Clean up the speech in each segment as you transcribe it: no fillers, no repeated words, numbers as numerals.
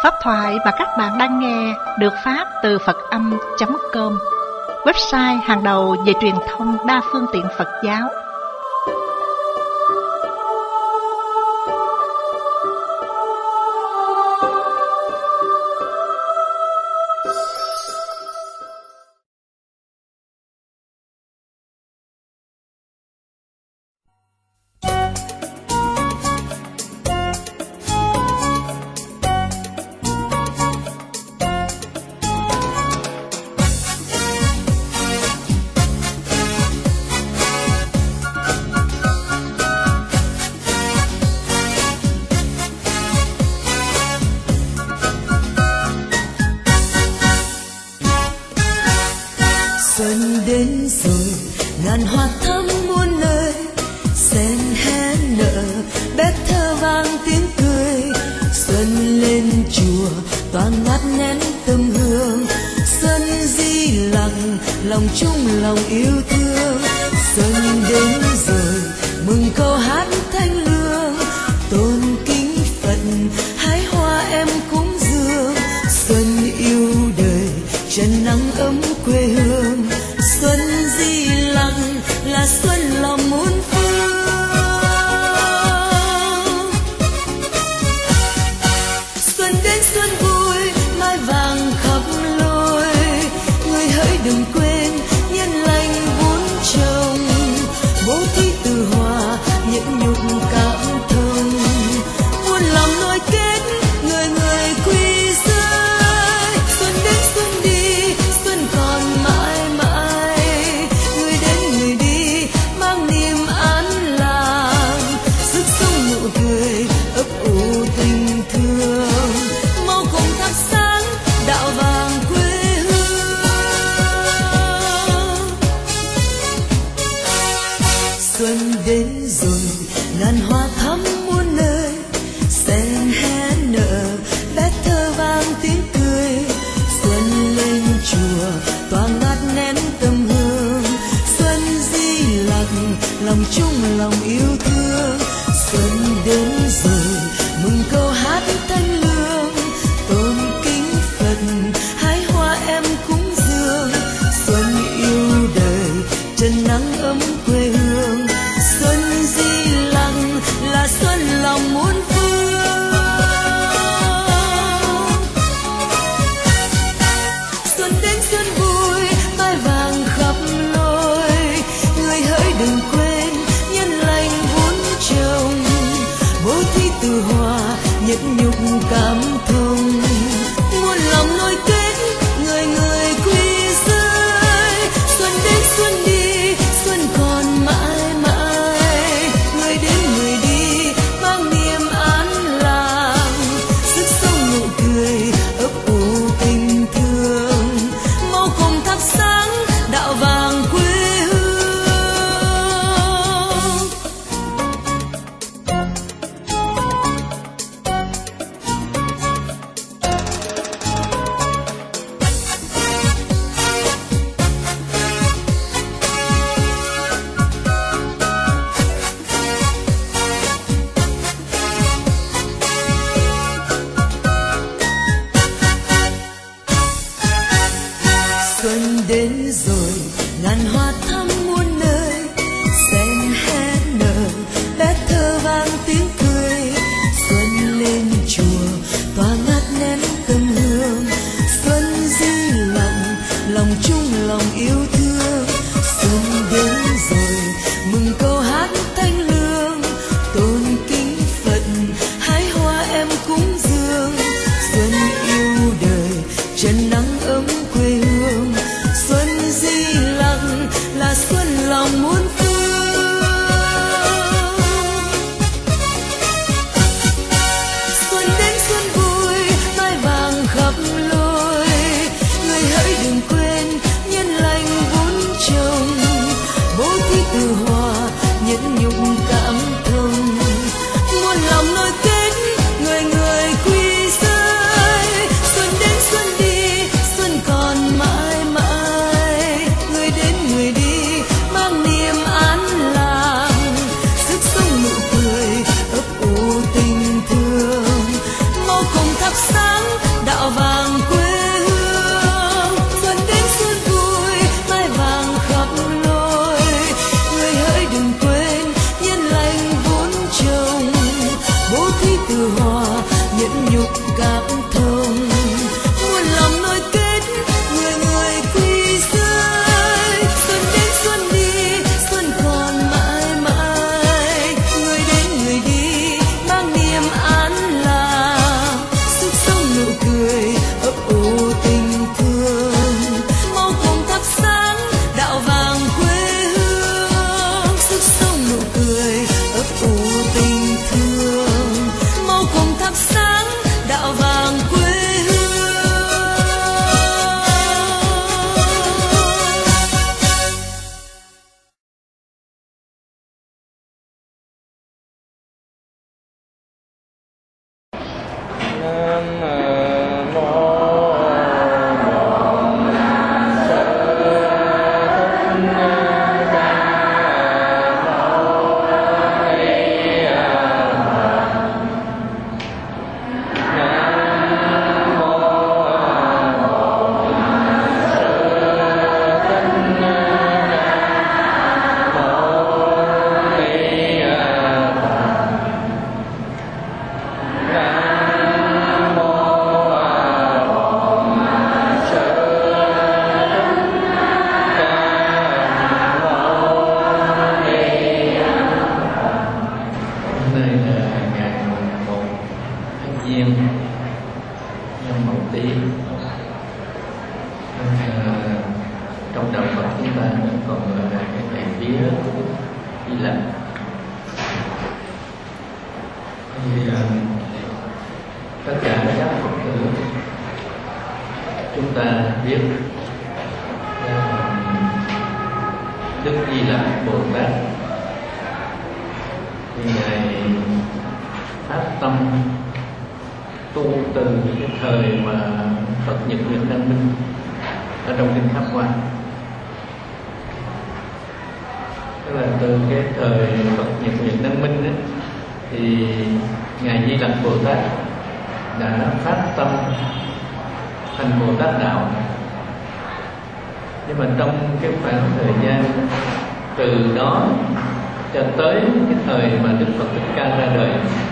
Pháp thoại mà các bạn đang nghe được phát từ Phật-âm.com, website hàng đầu về truyền thông đa phương tiện Phật giáo. Xuân đến rồi, ngàn hoa thắm muôn nơi, sen hé nở, bé thơ vang tiếng cười. Xuân lên chùa, tỏa ngát nén tâm hương. Xuân di lặng, lòng chung lòng yêu thương. Xuân đến rồi, mừng câu hát thanh lương. Tôn kính Phật, hái hoa em cúng dường. Xuân yêu đời, trần nắng ấm quê hương. Xuân di lặng là xuân lòng muôn phương. Xuân đến xuân vui, mai vàng khắp lối. Người hỡi đừng quên, nhân lành vun trồng. Bố thí từ hòa, nhẫn nhục cảm thông. Muôn lòng nối kết, người người quy rơi. Xuân đến xuân đi, xuân còn mãi mãi. Người đến người đi, mang niềm an lành. Sức sống nụ cười, ấp ủ tình thương. Mau cùng thắp sáng, đạo vàng quê hương. Xuân đến rồi, ngàn hoa thắm muôn nơi. Sen hé nở, bé thơ vang tiếng cười. Xuân lên chùa, tỏa ngát nén tâm hương. Xuân di lặng, lòng chung lòng yêu thương. Xuân đến rồi, mừng câu hát thanh lương. Tôn kính Phật, hái hoa em cúng dường. Xuân yêu đời, trần nắng ấm quê hương. Xuân di lặng là xuân lòng muôn phương. Xuân đến xuân vui, mai vàng khắp lối. Người hỡi đừng quên, nhân lành vun trồng. Bố thí từ hòa, nhẫn nhục cảm thông. Muôn lòng nối kết, người người quy rơi. Xuân đến xuân đi, xuân còn mãi mãi. Người đến người đi, mang niềm an lành. Sức sống nụ cười, ấp ủ tình thương. Mau cùng thắp sáng, đạo vàng quê hương. duyên nhân Mậu Tý. Trong đạo Phật chúng ta còn gọi là cái ngày vía của Di Lặc. Thì tất cả các Phật tử chúng ta biết Đức Di Lặc Bồ Tát thì ngài phát tâm tu từ cái thời mà Phật Nhật Nguyệt Đăng Minh ở trong kinh Pháp Hoa. Tức là từ cái thời Phật Nhật Nguyệt Đăng Minh ấy, thì ngài Di Lặc Bồ Tát đã phát tâm thành Bồ Tát đạo. Nhưng mà trong cái khoảng thời gian từ đó cho tới cái thời mà Đức Phật Thích Ca ra đời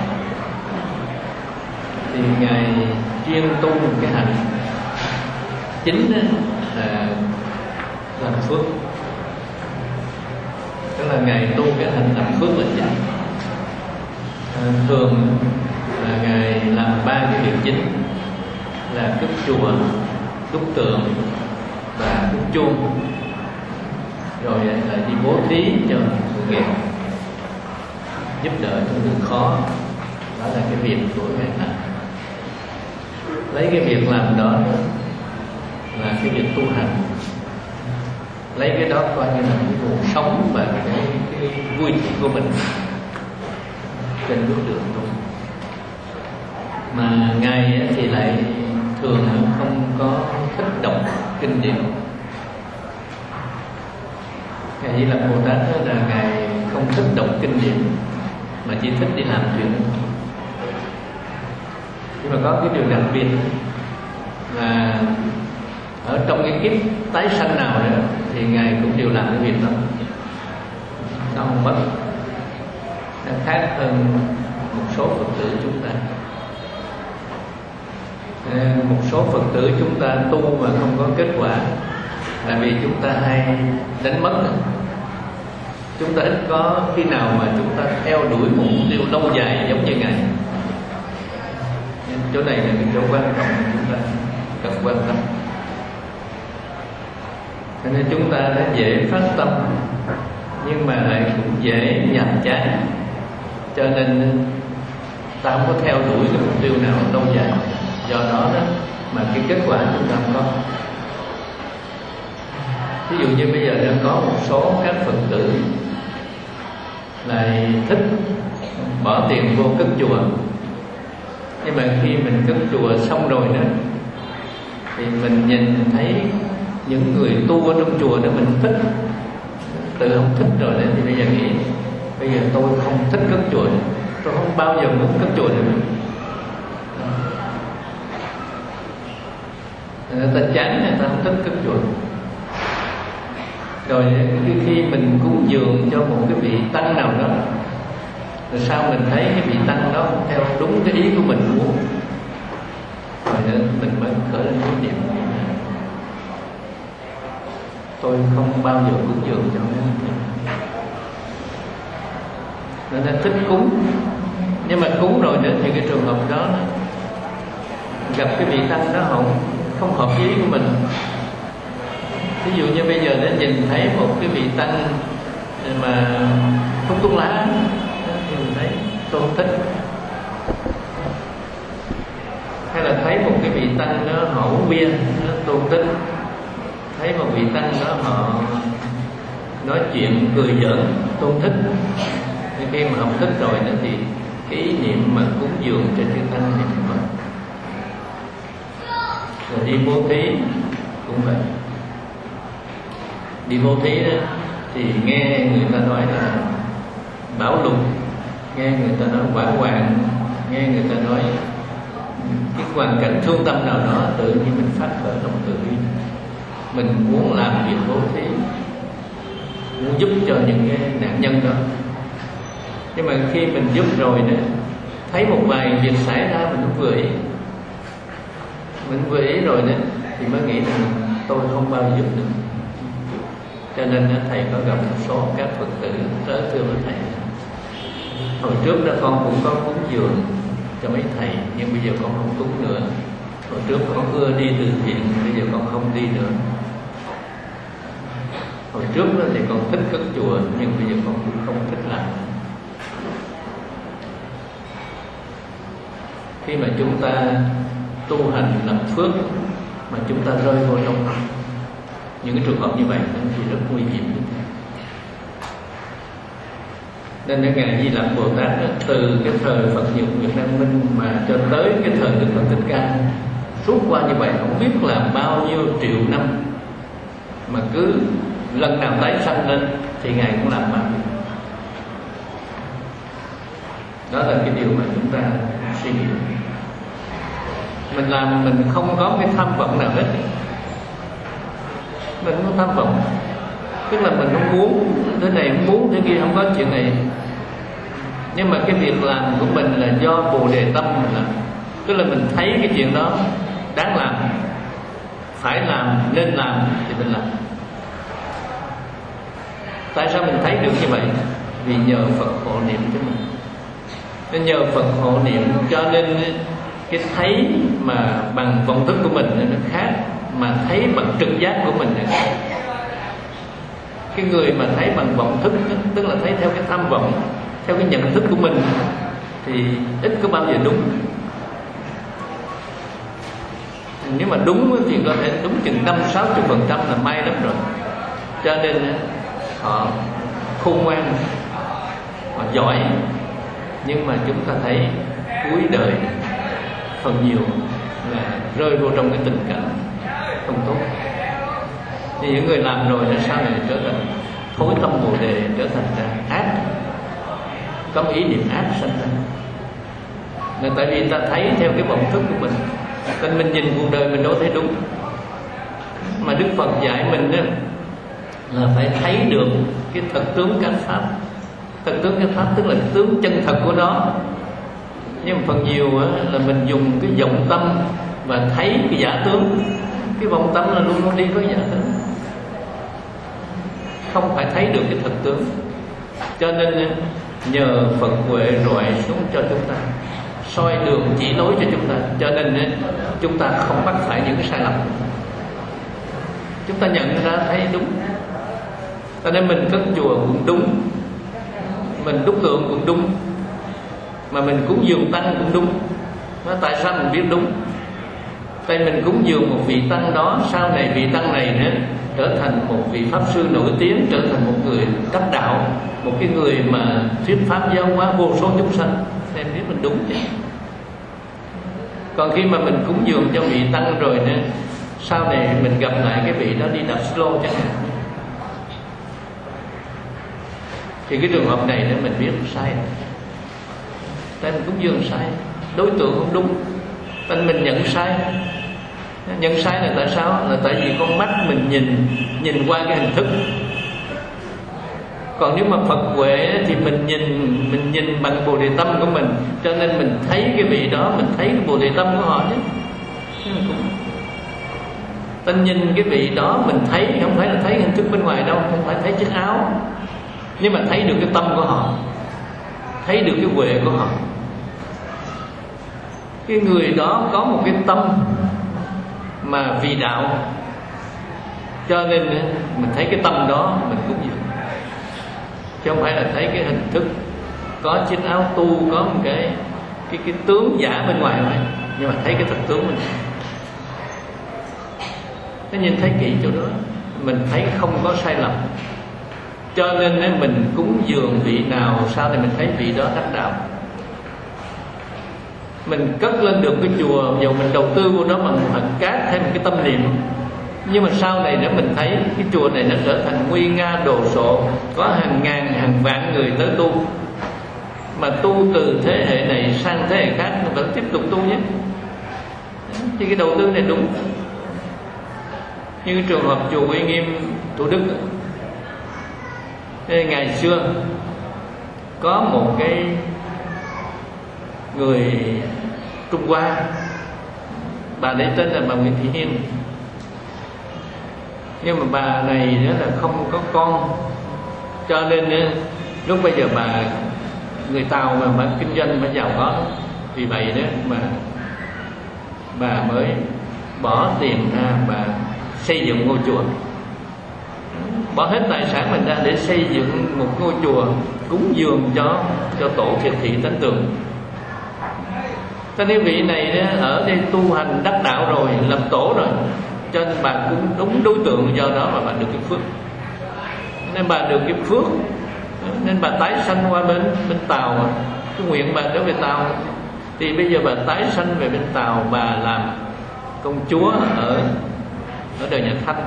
thì ngài chuyên tu một cái hạnh chính là làm phước. Tức là ngài tu cái hạnh làm phước là chính. Thường là ngài làm 3 cái việc chính là cất chùa, đúc tượng và đúc chuông, rồi là đi bố thí cho người nghèo, giúp đỡ cho người khó. Đó là cái việc của ngài làm. Lấy cái việc làm đó là cái việc tu hành, lấy cái đó coi như là cái nguồn sống và cái vui thị của mình trên bước đường tu. Mà ngài thì lại thường không có thích đọc kinh điển. Ngài Di Lặc Bồ Tát là ngài không thích đọc kinh điển mà chỉ thích đi làm chuyện. Nhưng mà có cái điều đặc biệt là ở trong cái kiếp tái sanh nào nữa thì ngài cũng đều làm cái việc đó, nó không mất. Nó khác hơn một số Phật tử chúng ta. Một số Phật tử chúng ta tu mà không có kết quả là vì chúng ta hay đánh mất. Chúng ta ít có khi nào mà chúng ta theo đuổi một mục tiêu lâu dài giống như ngài. Chỗ này là cái chỗ quan trọng mà chúng ta cần quan tâm. Cho nên chúng ta đã dễ phát tâm nhưng mà lại cũng dễ nhàm chán. Cho nên ta không có theo đuổi cái mục tiêu nào lâu dài. Do đó mà cái kết quả chúng ta không có. Ví dụ như bây giờ đã có một số các Phật tử lại thích bỏ tiền vô cất chùa. Nhưng mà khi mình cất chùa xong rồi đó thì mình nhìn thấy những người tu ở trong chùa đó mình thích, tự không thích rồi đấy, thì bây giờ nghĩ bây giờ tôi không thích cất chùa nữa. Tôi không bao giờ muốn cất chùa nữa. Người ta chán, người ta không thích cất chùa. Rồi khi mình cúng dường cho một cái vị tăng nào đó, rồi sao mình thấy cái vị tăng đó không theo đúng cái ý của mình muốn, rồi mình mới khởi lên cái niệm tôi không bao giờ cúng dường cho nên là thích cúng. Nhưng mà cúng rồi nữa thì cái trường hợp đó gặp cái vị tăng đó không hợp với ý của mình. Ví dụ như bây giờ để nhìn thấy một cái vị tăng mà hút thuốc lá thì mình thấy tôi không thích. Hay là thấy một cái vị tăng đó họ uống bia, tôi không thích. Thấy một vị tăng đó họ nói chuyện cười giỡn, tôi không thích. Nhưng khi mà không thích rồi nữa thì cái ý niệm mà cúng dường cho chư tăng thì không có. Rồi đi bố thí cũng vậy. Đi bố thí đó thì nghe người ta nói là bảo lục, nghe người ta nói quả hoàng, nghe người ta nói cái hoàn cảnh thương tâm nào đó, tự nhiên mình phát khởi lòng từ bi. Mình muốn làm việc bố thí, muốn giúp cho những cái nạn nhân đó. Nhưng mà khi mình giúp rồi nữa, thấy một vài việc xảy ra mình cũng vừa ý. Mình vừa ý rồi nữa thì mới nghĩ rằng tôi không bao giờ giúp được. Cho nên thầy có gặp một số các Phật tử tới thưa với thầy, hồi trước đó con cũng có cúng dường cho mấy thầy, nhưng bây giờ con không cúng nữa. Hồi trước con ưa đi từ thiện, bây giờ con không đi nữa. Hồi trước thì con thích cất chùa, nhưng bây giờ con cũng không thích làm. Khi mà chúng ta tu hành làm phước mà chúng ta rơi vô trong những cái trường hợp như vậy thì rất nguy hiểm. Nên Ngài Di Lặc Bồ Tát từ cái thời Phật Nhật Nguyệt Đăng Minh mà cho tới cái thời Đức Phật Thích Ca, suốt qua như vậy không biết là bao nhiêu triệu năm, mà cứ lần nào tái sanh lên thì Ngài cũng làm bao nhiêu. Đó là cái điều mà chúng ta suy nghĩ. Mình làm mình không có cái tham vọng nào hết. Mình không có tham vọng, tức là mình không muốn thế này, không muốn thế kia, không có chuyện này. Nhưng mà cái việc làm của mình là do Bồ Đề tâm mình làm. Tức là mình thấy cái chuyện đó đáng làm, phải làm, nên làm thì mình làm. Tại sao mình thấy được như vậy? Vì nhờ Phật hộ niệm cho mình. Nên nhờ Phật hộ niệm cho nên cái thấy mà bằng vọng thức của mình nó khác, mà thấy bằng trực giác của mình nó khác. Cái người mà thấy bằng vọng thức, tức là thấy theo cái tham vọng, theo cái nhận thức của mình, thì ít có bao giờ đúng. Nếu mà đúng thì có thể đúng chừng 50-60% là may lắm rồi. Cho nên họ khôn ngoan, họ giỏi. Nhưng mà chúng ta thấy cuối đời phần nhiều là rơi vô trong cái tình cảnh không tốt. Thì những người làm rồi là sau này trở thành thối tâm Bồ Đề, trở thành ác, có ý niệm ác sanh ra. Là tại vì ta thấy theo cái vọng thức của mình, nên mình nhìn cuộc đời mình đâu thấy đúng. Mà Đức Phật dạy mình đó, là phải thấy được cái thật tướng các pháp. Thật tướng các pháp tức là tướng chân thật của nó. Nhưng mà phần nhiều là mình dùng cái vọng tâm và thấy cái giả tướng. Cái vọng tâm là luôn luôn đi với giả tướng, không phải thấy được cái thật tướng. Cho nên nhờ Phật huệ rọi xuống cho chúng ta, soi đường chỉ lối cho chúng ta. Cho nên chúng ta không mắc phải những cái sai lầm. Chúng ta nhận ra thấy đúng. Cho nên mình cất chùa cũng đúng, mình đúc tượng cũng đúng, mà mình cúng dường tăng cũng đúng. Tại sao mình biết đúng? Tại mình cúng dường một vị tăng đó, sau này vị tăng này nữa trở thành một vị pháp sư nổi tiếng, trở thành một người đắc đạo, một cái người mà thuyết pháp giáo hóa vô số chúng sanh, nên biết mình đúng chứ. Còn khi mà mình cúng dường cho vị tăng rồi nữa, sau này mình gặp lại cái vị đó đi đạp slow chẳng hạn, thì cái trường hợp này để mình biết sai. Tại mình cúng dường sai, đối tượng không đúng, tại mình nhận sai. Nhận sai là tại sao? Là tại vì con mắt mình nhìn qua cái hình thức. Còn nếu mà Phật huệ thì mình nhìn bằng Bồ Đề tâm của mình, cho nên mình thấy cái vị đó, mình thấy cái Bồ Đề tâm của họ chứ. Ta nhìn cái vị đó mình thấy, không phải là thấy hình thức bên ngoài đâu, không phải thấy chiếc áo, nhưng mà thấy được cái tâm của họ, thấy được cái huệ của họ. Cái người đó có một cái tâm mà vì đạo, cho nên mình thấy cái tâm đó mình cúng dường, chứ không phải là thấy cái hình thức có chiếc áo tu, có một cái tướng giả bên ngoài thôi, nhưng mà thấy cái thật tướng mình. Thế nhìn thấy kỹ chỗ đó, mình thấy không có sai lầm. Cho nên mình cúng dường vị nào, sau này mình thấy vị đó đắc đạo. Mình cất lên được cái chùa, dù mình đầu tư vô đó bằng hạt cát thêm một cái tâm niệm, nhưng mà sau này để mình thấy cái chùa này nó trở thành nguy nga đồ sộ, có hàng ngàn hàng vạn người tới tu, mà tu từ thế hệ này sang thế hệ khác mình vẫn tiếp tục tu nhé. Thì cái đầu tư này đúng. Như cái trường hợp chùa Uy Nghiêm Thủ Đức, ngày xưa có một cái người Trung Hoa, bà đấy tên là bà Nguyễn Thị Hiên. Nhưng mà bà này đó là không có con, cho nên lúc bây giờ bà người Tàu mà bà kinh doanh bà giàu có, Vì vậy đó mà bà mới bỏ tiền ra và xây dựng ngôi chùa, bỏ hết tài sản mình ra để xây dựng một ngôi chùa cúng dường cho tổ Thiệt Thị Tánh Tường. Cho nên vị này ở đây tu hành đắc đạo rồi, làm tổ rồi, cho nên bà cũng đúng đối tượng, do đó mà bà được cái phước. Nên bà được cái phước, nên bà tái sanh qua bên Tàu. Cái nguyện bà trở về Tàu, thì bây giờ bà tái sanh về bên Tàu, bà làm công chúa ở đời Nhà Thanh,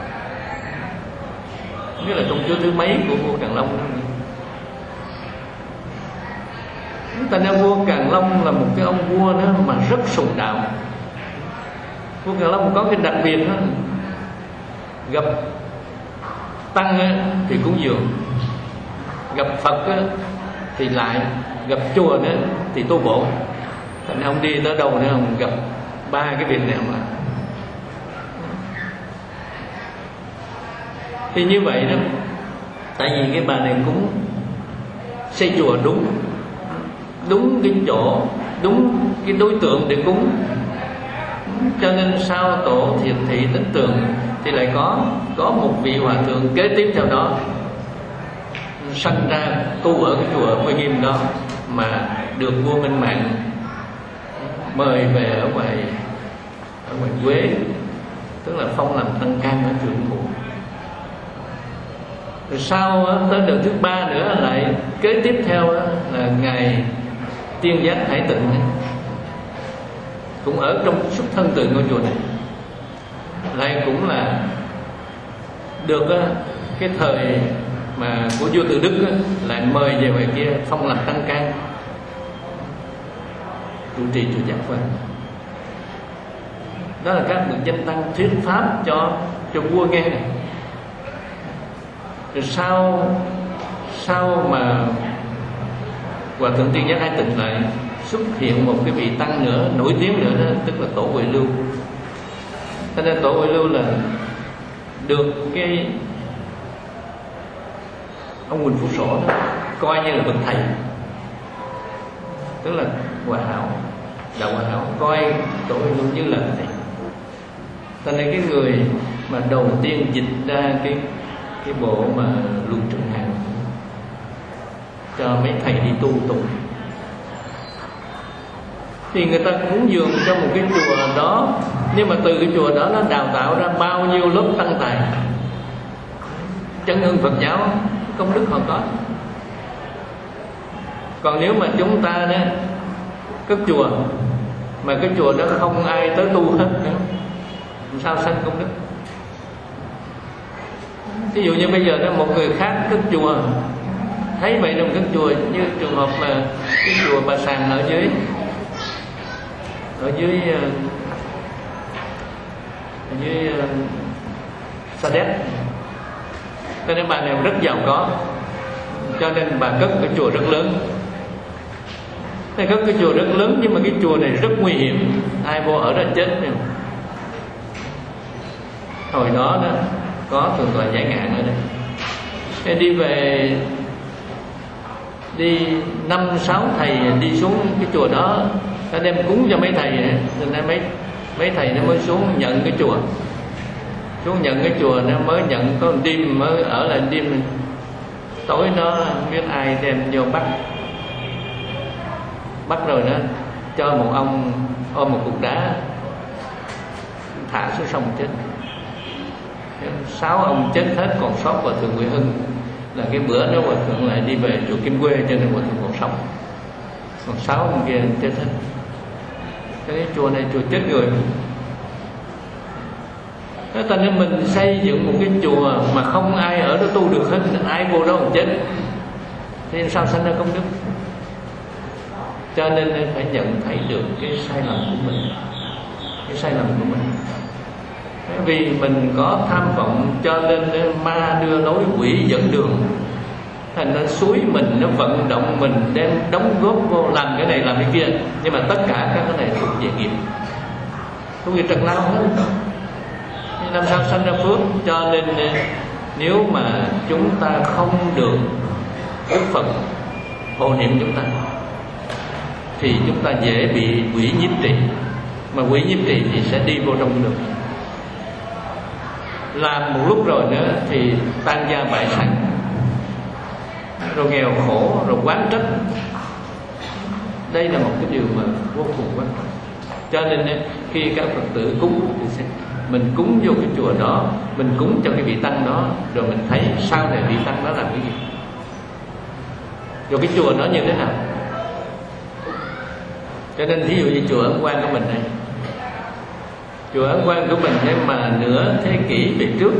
như là công chúa thứ mấy của vua Càn Long đó. Thành ra vua Càn Long là một cái ông vua đó mà rất sùng đạo. Vua Càn Long có cái đặc biệt đó, gặp tăng thì cúng dường, gặp Phật thì lại, gặp chùa nữa thì tu bổ. Thành ra ông đi tới đâu nữa ông gặp ba cái việc này mà. Thì như vậy đó, tại vì cái bà này cũng xây chùa đúng cái chỗ, đúng cái đối tượng để cúng, cho nên sau tổ Thiệt Thị Tánh Tường thì lại có một vị hòa thượng kế tiếp theo đó sanh ra tu ở cái chùa Huy Nghiêm đó, mà được vua Minh Mạng mời về ở ngoài Quế, tức là phong làm tăng can ở Trường Phụ. Rồi sau tới đợt thứ ba nữa lại kế tiếp theo là ngài Tiên Giác Hải Tịnh, cũng ở trong xuất thân từ ngôi chùa này, lại cũng là được cái thời mà của vua Tự Đức lại mời về ngoài kia phong làm tăng can trụ trì chùa Giác Quan. Đó là các bậc danh tăng thuyết pháp cho vua nghe này. Rồi sau mà Hòa thượng Tiên Giác Hải Tịnh lại xuất hiện một cái vị tăng nữa nổi tiếng nữa đó, tức là tổ Huệ Lưu. Cho nên tổ Huệ Lưu là được cái ông Huỳnh Phú Sổ đó coi như là bậc thầy, tức là Hòa Hảo, đạo Hòa Hảo coi tổ Huệ Lưu như là thầy. Cho nên cái người mà đầu tiên dịch ra cái bộ mà Luận Trường Hàng cho mấy thầy đi tu tụng, thì người ta cúng dường cho một cái chùa đó, nhưng mà từ cái chùa đó nó đào tạo ra bao nhiêu lớp tăng tài chân hương Phật giáo, công đức họ có. Còn nếu mà chúng ta đó cất chùa mà cái chùa đó không ai tới tu hết nữa, sao sanh công đức? Ví dụ như bây giờ đó một người khác cất chùa, thấy vậy đồng cất chùa, như trường hợp mà cái chùa Bà Sàng ở dưới Sa Đéc, cho nên bà này rất giàu có, cho nên bà cất cái chùa rất lớn. Cất cái chùa rất lớn, nhưng mà cái chùa này rất nguy hiểm, ai vô ở đó chết. Hồi đó có thường tọa Giải Ngạn ở đây, thế đi 5-6 thầy đi xuống cái chùa đó, ta đem cúng cho mấy thầy, nên mấy thầy nó mới xuống nhận cái chùa, xuống nhận cái chùa, nó mới nhận có một đêm, mới ở lại đêm, tối nó không biết ai đem vô bắt rồi nó cho một ông ôm một cục đá thả xuống sông chết. 6 ông chết hết, còn sót Hòa thượng Huệ Hưng, là cái bữa đó Hòa thượng lại đi về chùa Kim Quê, cho nên Hòa thượng còn sống, còn 6 ông kia chết hết. Cái chùa này chùa chết người. Thế thành ra mình xây dựng một cái chùa mà không ai ở đó tu được hết, ai vô đó còn chết, thì sao sanh ra công đức? Cho nên phải nhận thấy được cái sai lầm của mình, cái sai lầm của mình. Vì mình có tham vọng cho nên ma đưa lối, quỷ dẫn đường, thành nó xúi mình, nó vận động mình đem đóng góp vô làm cái này làm cái kia, nhưng mà tất cả các cái này thuộc về nghiệp, thuộc về trần lao hết, làm sao sanh ra phước? Cho nên nếu mà chúng ta không được Đức Phật hộ niệm chúng ta, thì chúng ta dễ bị quỷ nhiếp trị, mà quỷ nhiếp trị thì sẽ đi vô trong được. Làm một lúc rồi nữa thì tan gia bại sản, rồi nghèo khổ, rồi oán trách. Đây là một cái điều mà vô cùng quan trọng. Cho nên khi các Phật tử cúng thì mình cúng vô cái chùa đó, mình cúng cho cái vị tăng đó, rồi mình thấy sau này vị tăng đó làm cái gì, rồi cái chùa đó như thế nào. Cho nên ví dụ như chùa Ấn Quang của mình này, chùa Ấn Quang của mình ấy mà nửa thế kỷ về trước,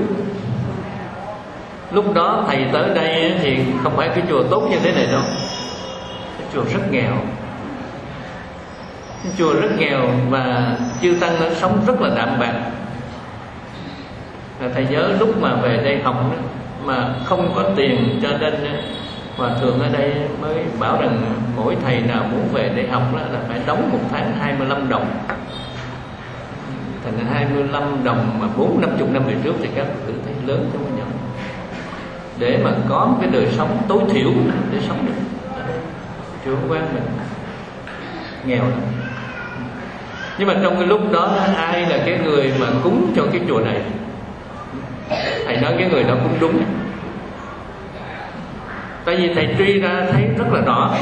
lúc đó thầy tới đây thì không phải cái chùa tốt như thế này đâu. Cái chùa rất nghèo, cái chùa rất nghèo, và chư tăng nó sống rất là đạm bạc. Thầy nhớ lúc mà về đây học đó, mà không có tiền, cho nên Hòa thượng ở đây mới bảo rằng mỗi thầy nào muốn về để học đó là phải đóng một tháng 25 đồng. Thành 25 đồng mà 40-50 năm về trước thì các Phật tử thấy lớn trong cái nhỏ, để mà có một cái đời sống tối thiểu để sống được. Chùa Quang mình nghèo lắm. Nhưng mà trong cái lúc đó ai là cái người mà cúng cho cái chùa này? Thầy nói cái người đó cũng đúng. Tại vì thầy truy ra thấy rất là rõ.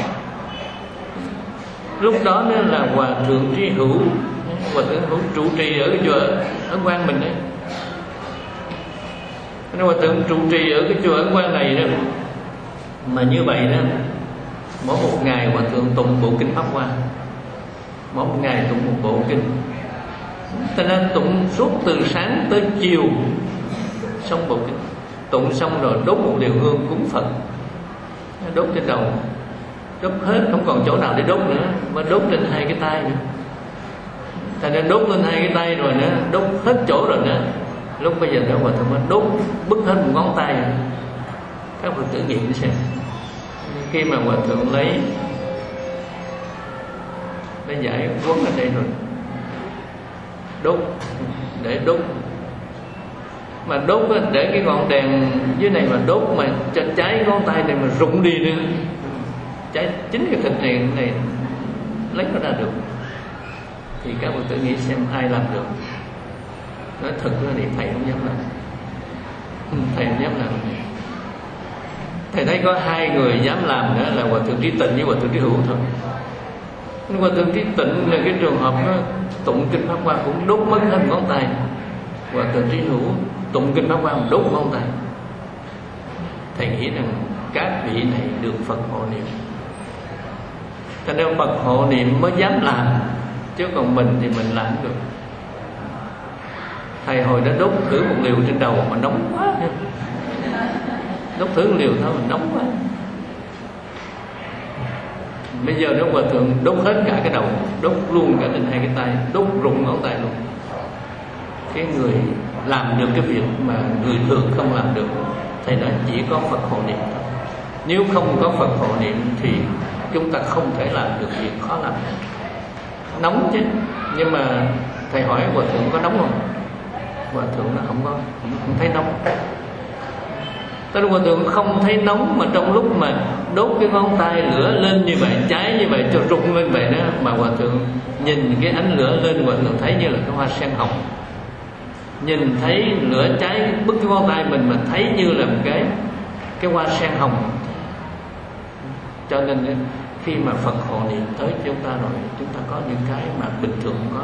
Lúc đó là Hòa thượng Trí Hữu, Hòa thượng Hữu trụ trì ở cái chùa Ấn Quang mình đấy. Hòa thượng trụ trì ở cái chùa Ấn Quang này đó, mà như vậy đó, mỗi một ngày Hòa thượng tụng bộ kinh Pháp Hoa, mỗi một ngày tụng một bộ kinh. Cho nên tụng suốt từ sáng tới chiều, xong bộ kinh, tụng xong rồi đốt một liều hương cúng Phật, đốt trên đầu, đốt hết, không còn chỗ nào để đốt nữa, mà đốt lên hai cái tay nữa. Thành ra đốt lên hai cái tay rồi nữa, đốt hết chỗ rồi nữa. Lúc bây giờ đó Hòa thượng mới đốt bứt hết một ngón tay. Các Phật tử nghiệm xem, khi mà Hòa thượng lấy giải quấn ở đây rồi đốt, để đốt, mà đốt để cái ngọn đèn dưới này mà đốt mà cho cháy ngón tay này mà rụng đi nữa, cháy chính cái thịt này lấy nó ra được, thì các Phật tử nghĩ xem ai làm được. Nói thật ra thì thầy không dám làm, thầy không dám làm. Thầy thấy có hai người dám làm nữa là Hòa thượng Trí Tịnh với Hòa thượng Trí Hữu thôi. Nhưng Hòa thượng Trí Tịnh là cái trường hợp đó, tụng kinh Pháp Hoa cũng đốt mất hết ngón tay. Hòa thượng Trí Hữu tụng kinh Pháp Hoa cũng đốt ngón tay. Thầy nghĩ rằng các vị này được Phật hộ niệm, cho nên Phật hộ niệm mới dám làm, chứ còn mình thì mình làm được. Thầy hồi đã đốt thử một liều trên đầu mà nóng quá, đốt thử một liều thôi mà nóng quá. Bây giờ nếu Hòa thượng đốt hết cả cái đầu, đốt luôn cả trên hai cái tay, đốt rụng ngón tay luôn. Cái người làm được cái việc mà người thường không làm được, thầy nói chỉ có Phật hộ niệm. Nếu không có Phật hộ niệm thì chúng ta không thể làm được việc khó làm. Nóng chứ, nhưng mà thầy hỏi Hòa thượng có nóng không? Hòa thượng nó không thấy nóng. Tới Hòa thượng không thấy nóng, mà trong lúc mà đốt cái ngón tay lửa lên như vậy, cháy như vậy, cho rụng lên vậy đó, mà Hòa thượng nhìn cái ánh lửa lên, Hòa thượng thấy như là cái hoa sen hồng. Nhìn thấy lửa cháy bức cái ngón tay mình mà thấy như là một cái hoa sen hồng. Cho nên khi mà Phật hộ niệm tới chúng ta rồi, chúng ta có những cái mà bình thường không có.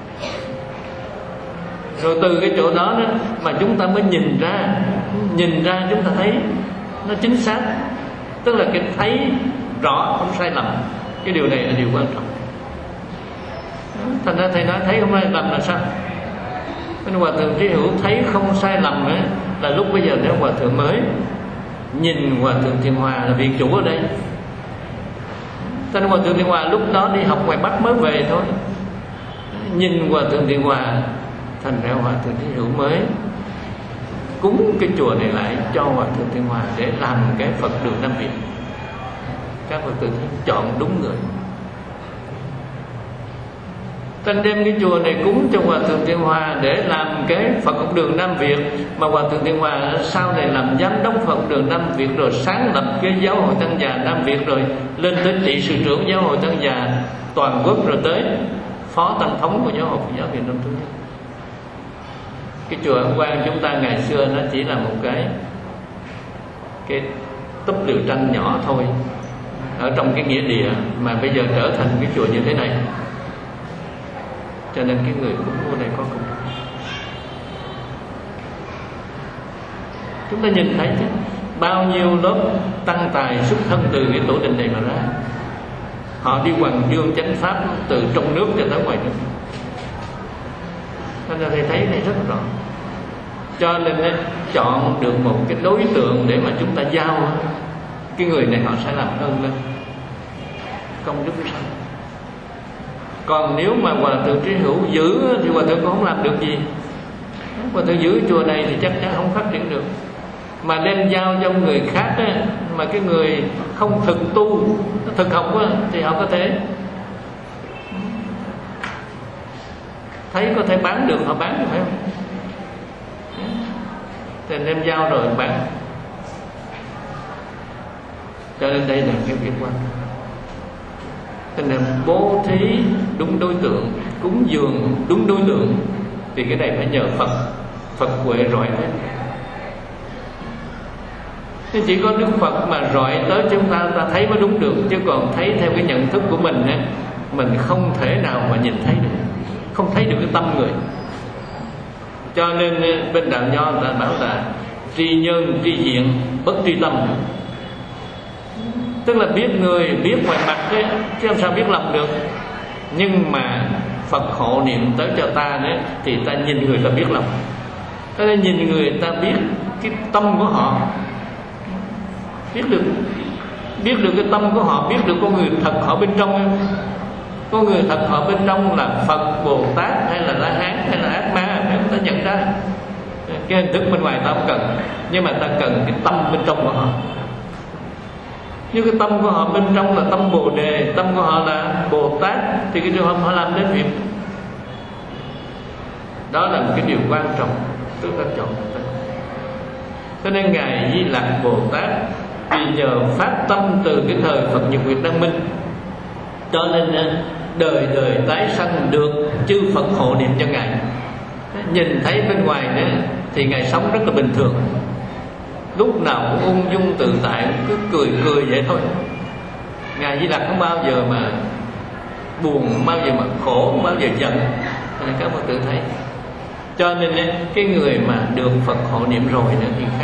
Rồi từ cái chỗ đó mà chúng ta mới nhìn ra chúng ta thấy nó chính xác, tức là cái thấy rõ không sai lầm. Cái điều này là điều quan trọng. Thành ra thầy nói thấy không sai lầm là sao? Nên Hòa thượng Trí Hữu thấy không sai lầm ấy, là lúc bây giờ nếu Hòa thượng mới nhìn Hòa thượng Thiện Hòa là viện chủ ở đây. Thành Hòa thượng Thiện Hòa lúc đó đi học ngoài Bắc mới về thôi, nhìn Hòa thượng Thiện Hòa, thành ra Hòa thượng Trí Hữu mới cúng cái chùa này lại cho Hòa thượng Thiện Hòa để làm cái Phật đường Nam Việt. Các Phật tử chọn đúng người. ta đem cái chùa này cúng cho Hòa Thượng Thiện Hòa để làm cái Phật học đường Nam Việt, mà Hòa Thượng Thiện Hòa sau này làm giám đốc Phật học đường Nam Việt, rồi sáng lập cái giáo hội Tăng già Nam Việt, rồi lên tới trị sự trưởng giáo hội Tăng già toàn quốc, rồi tới phó tăng thống của giáo hội Phật giáo Việt Nam Thống Nhất. Cái chùa Ấn Quang chúng ta ngày xưa nó chỉ là một cái túp lều tranh nhỏ thôi ở trong cái nghĩa địa, mà bây giờ trở thành cái chùa như thế này. Cho nên cái người cúng mua này có cùng. Chúng ta nhìn thấy chứ, bao nhiêu lớp tăng tài xuất thân từ cái tổ đình này mà ra. Họ đi hoằng dương chánh pháp từ trong nước cho tới ngoài nước. Cho nên thầy thấy này rất rõ. Cho nên chọn được một cái đối tượng để mà chúng ta giao, cái người này họ sẽ làm ơn lên, công đức sanh. Còn nếu mà Hòa Thượng Trí Hữu giữ thì Hòa Thượng cũng không làm được gì. Hòa Thượng giữ chùa này thì chắc chắn không phát triển được. Mà đem giao cho người khác á, mà cái người không thực tu, thực học á, thì họ có thể thấy có thể bán được, họ bán được, phải không? Thì đem giao rồi bán. Cho nên đây là cái việc quan trọng. Cho nên bố thí đúng đối tượng, cúng dường đúng đối tượng, thì cái này phải nhờ Phật, Phật huệ rọi hết. Nên chỉ có Đức Phật mà rọi tới chúng ta thấy mới đúng được, chứ còn thấy theo cái nhận thức của mình á, mình không thể nào mà nhìn thấy được, không thấy được cái tâm người. Cho nên bên Đạo Nho người ta bảo là tri nhân tri diện bất tri tâm, tức là biết người biết ngoài mặt ấy, chứ làm sao biết lòng được. Nhưng mà Phật hộ niệm tới cho ta đấy, thì ta nhìn người ta biết lòng. Ta nhìn người ta biết cái tâm của họ, biết được cái tâm của họ, biết được con người thật họ bên trong. Con người thật họ bên trong là Phật, Bồ Tát hay là La Hán hay là Ác Ma, ta nhận ra. Cái hình thức bên ngoài ta không cần, nhưng mà ta cần cái tâm bên trong của họ. Như cái tâm của họ bên trong là tâm Bồ Đề, tâm của họ là Bồ Tát, thì cái trường hợp họ làm đến việc đó là một cái điều quan trọng, tức là chọn tâm. Cho nên Ngài Di Lặc Bồ Tát vì nhờ phát tâm từ cái thời Phật Nhật Nguyệt Đăng Minh, cho nên đời đời tái sanh được chư Phật hộ niệm cho Ngài. Nhìn thấy bên ngoài nữa thì Ngài sống rất là bình thường, lúc nào cũng ung dung tự tại, cứ cười vậy thôi. Ngài Di Lặc không bao giờ mà buồn, không bao giờ mà khổ, không bao giờ giận. Nên các Phật tử thấy. Cho nên cái người mà được Phật hộ niệm rồi nữa thì khác.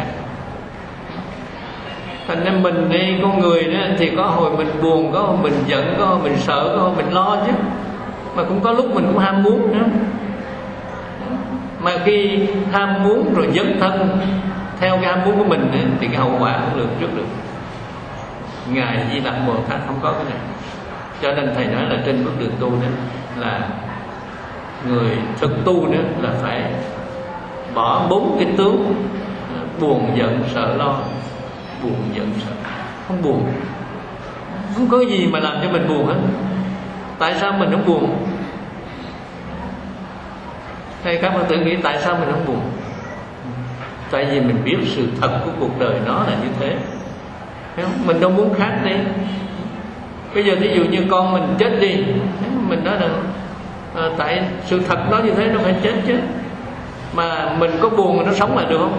Thành nên mình đi, con người đó, thì có hồi mình buồn, có hồi mình giận, có hồi mình sợ, có hồi mình lo chứ. Mà cũng có lúc mình cũng ham muốn nữa. Mà khi ham muốn rồi dấn thân theo cái ham muốn của mình nữa, thì cái hậu quả không lường trước được. Ngài Di Lặc Bồ Tát không có cái này. Cho nên thầy nói là trên bước đường tu đó là người thực tu đó là phải bỏ 4 cái tướng: buồn, giận, sợ, lo. Buồn, giận, sợ. Không buồn, không có gì mà làm cho mình buồn hết. Tại sao mình không buồn? Hay các bạn tự nghĩ tại sao mình không buồn? Tại vì mình biết sự thật của cuộc đời nó là như thế. Mình đâu muốn khác đi. Bây giờ ví dụ như con mình chết đi, mình nói là tại sự thật nó như thế, nó phải chết chứ. Mà mình có buồn mà nó sống lại được không?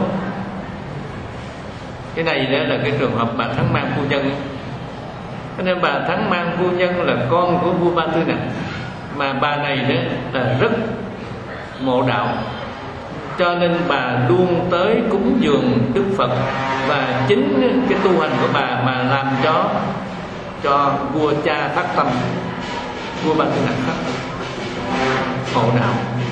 Cái này đó là cái trường hợp bà Thắng Mang phu nhân. Cho nên bà Thắng Mang phu nhân là con của vua Ba Tư Nặc. Mà bà này đó là rất mộ đạo, cho nên bà luôn tới cúng dường Đức Phật. Và chính cái tu hành của bà mà làm cho vua cha thất tâm, vua Ba Tư Nặc thất mộ đạo.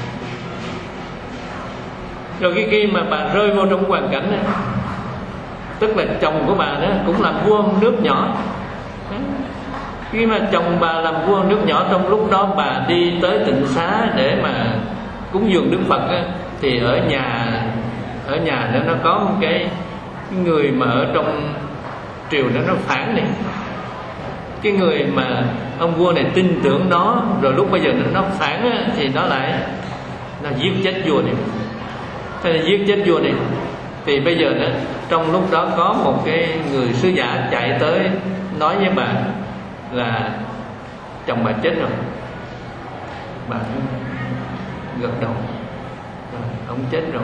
Rồi khi mà bà rơi vô trong hoàn cảnh đó, tức là chồng của bà đó cũng làm vua nước nhỏ. Khi mà chồng bà làm vua nước nhỏ, trong lúc đó bà đi tới Tịnh Xá để mà cúng dường Đức Phật á, thì ở nhà đó nó có một cái người mà ở trong triều đó nó phản này, cái người mà ông vua này tin tưởng nó, rồi lúc bây giờ nó phản á, thì nó lại nó giết chết vua này. Thế là giết chết vua này thì bây giờ đó, trong lúc đó có một cái người sứ giả chạy tới nói với bà là chồng bà chết rồi. Bà gật đầu, ông chết rồi.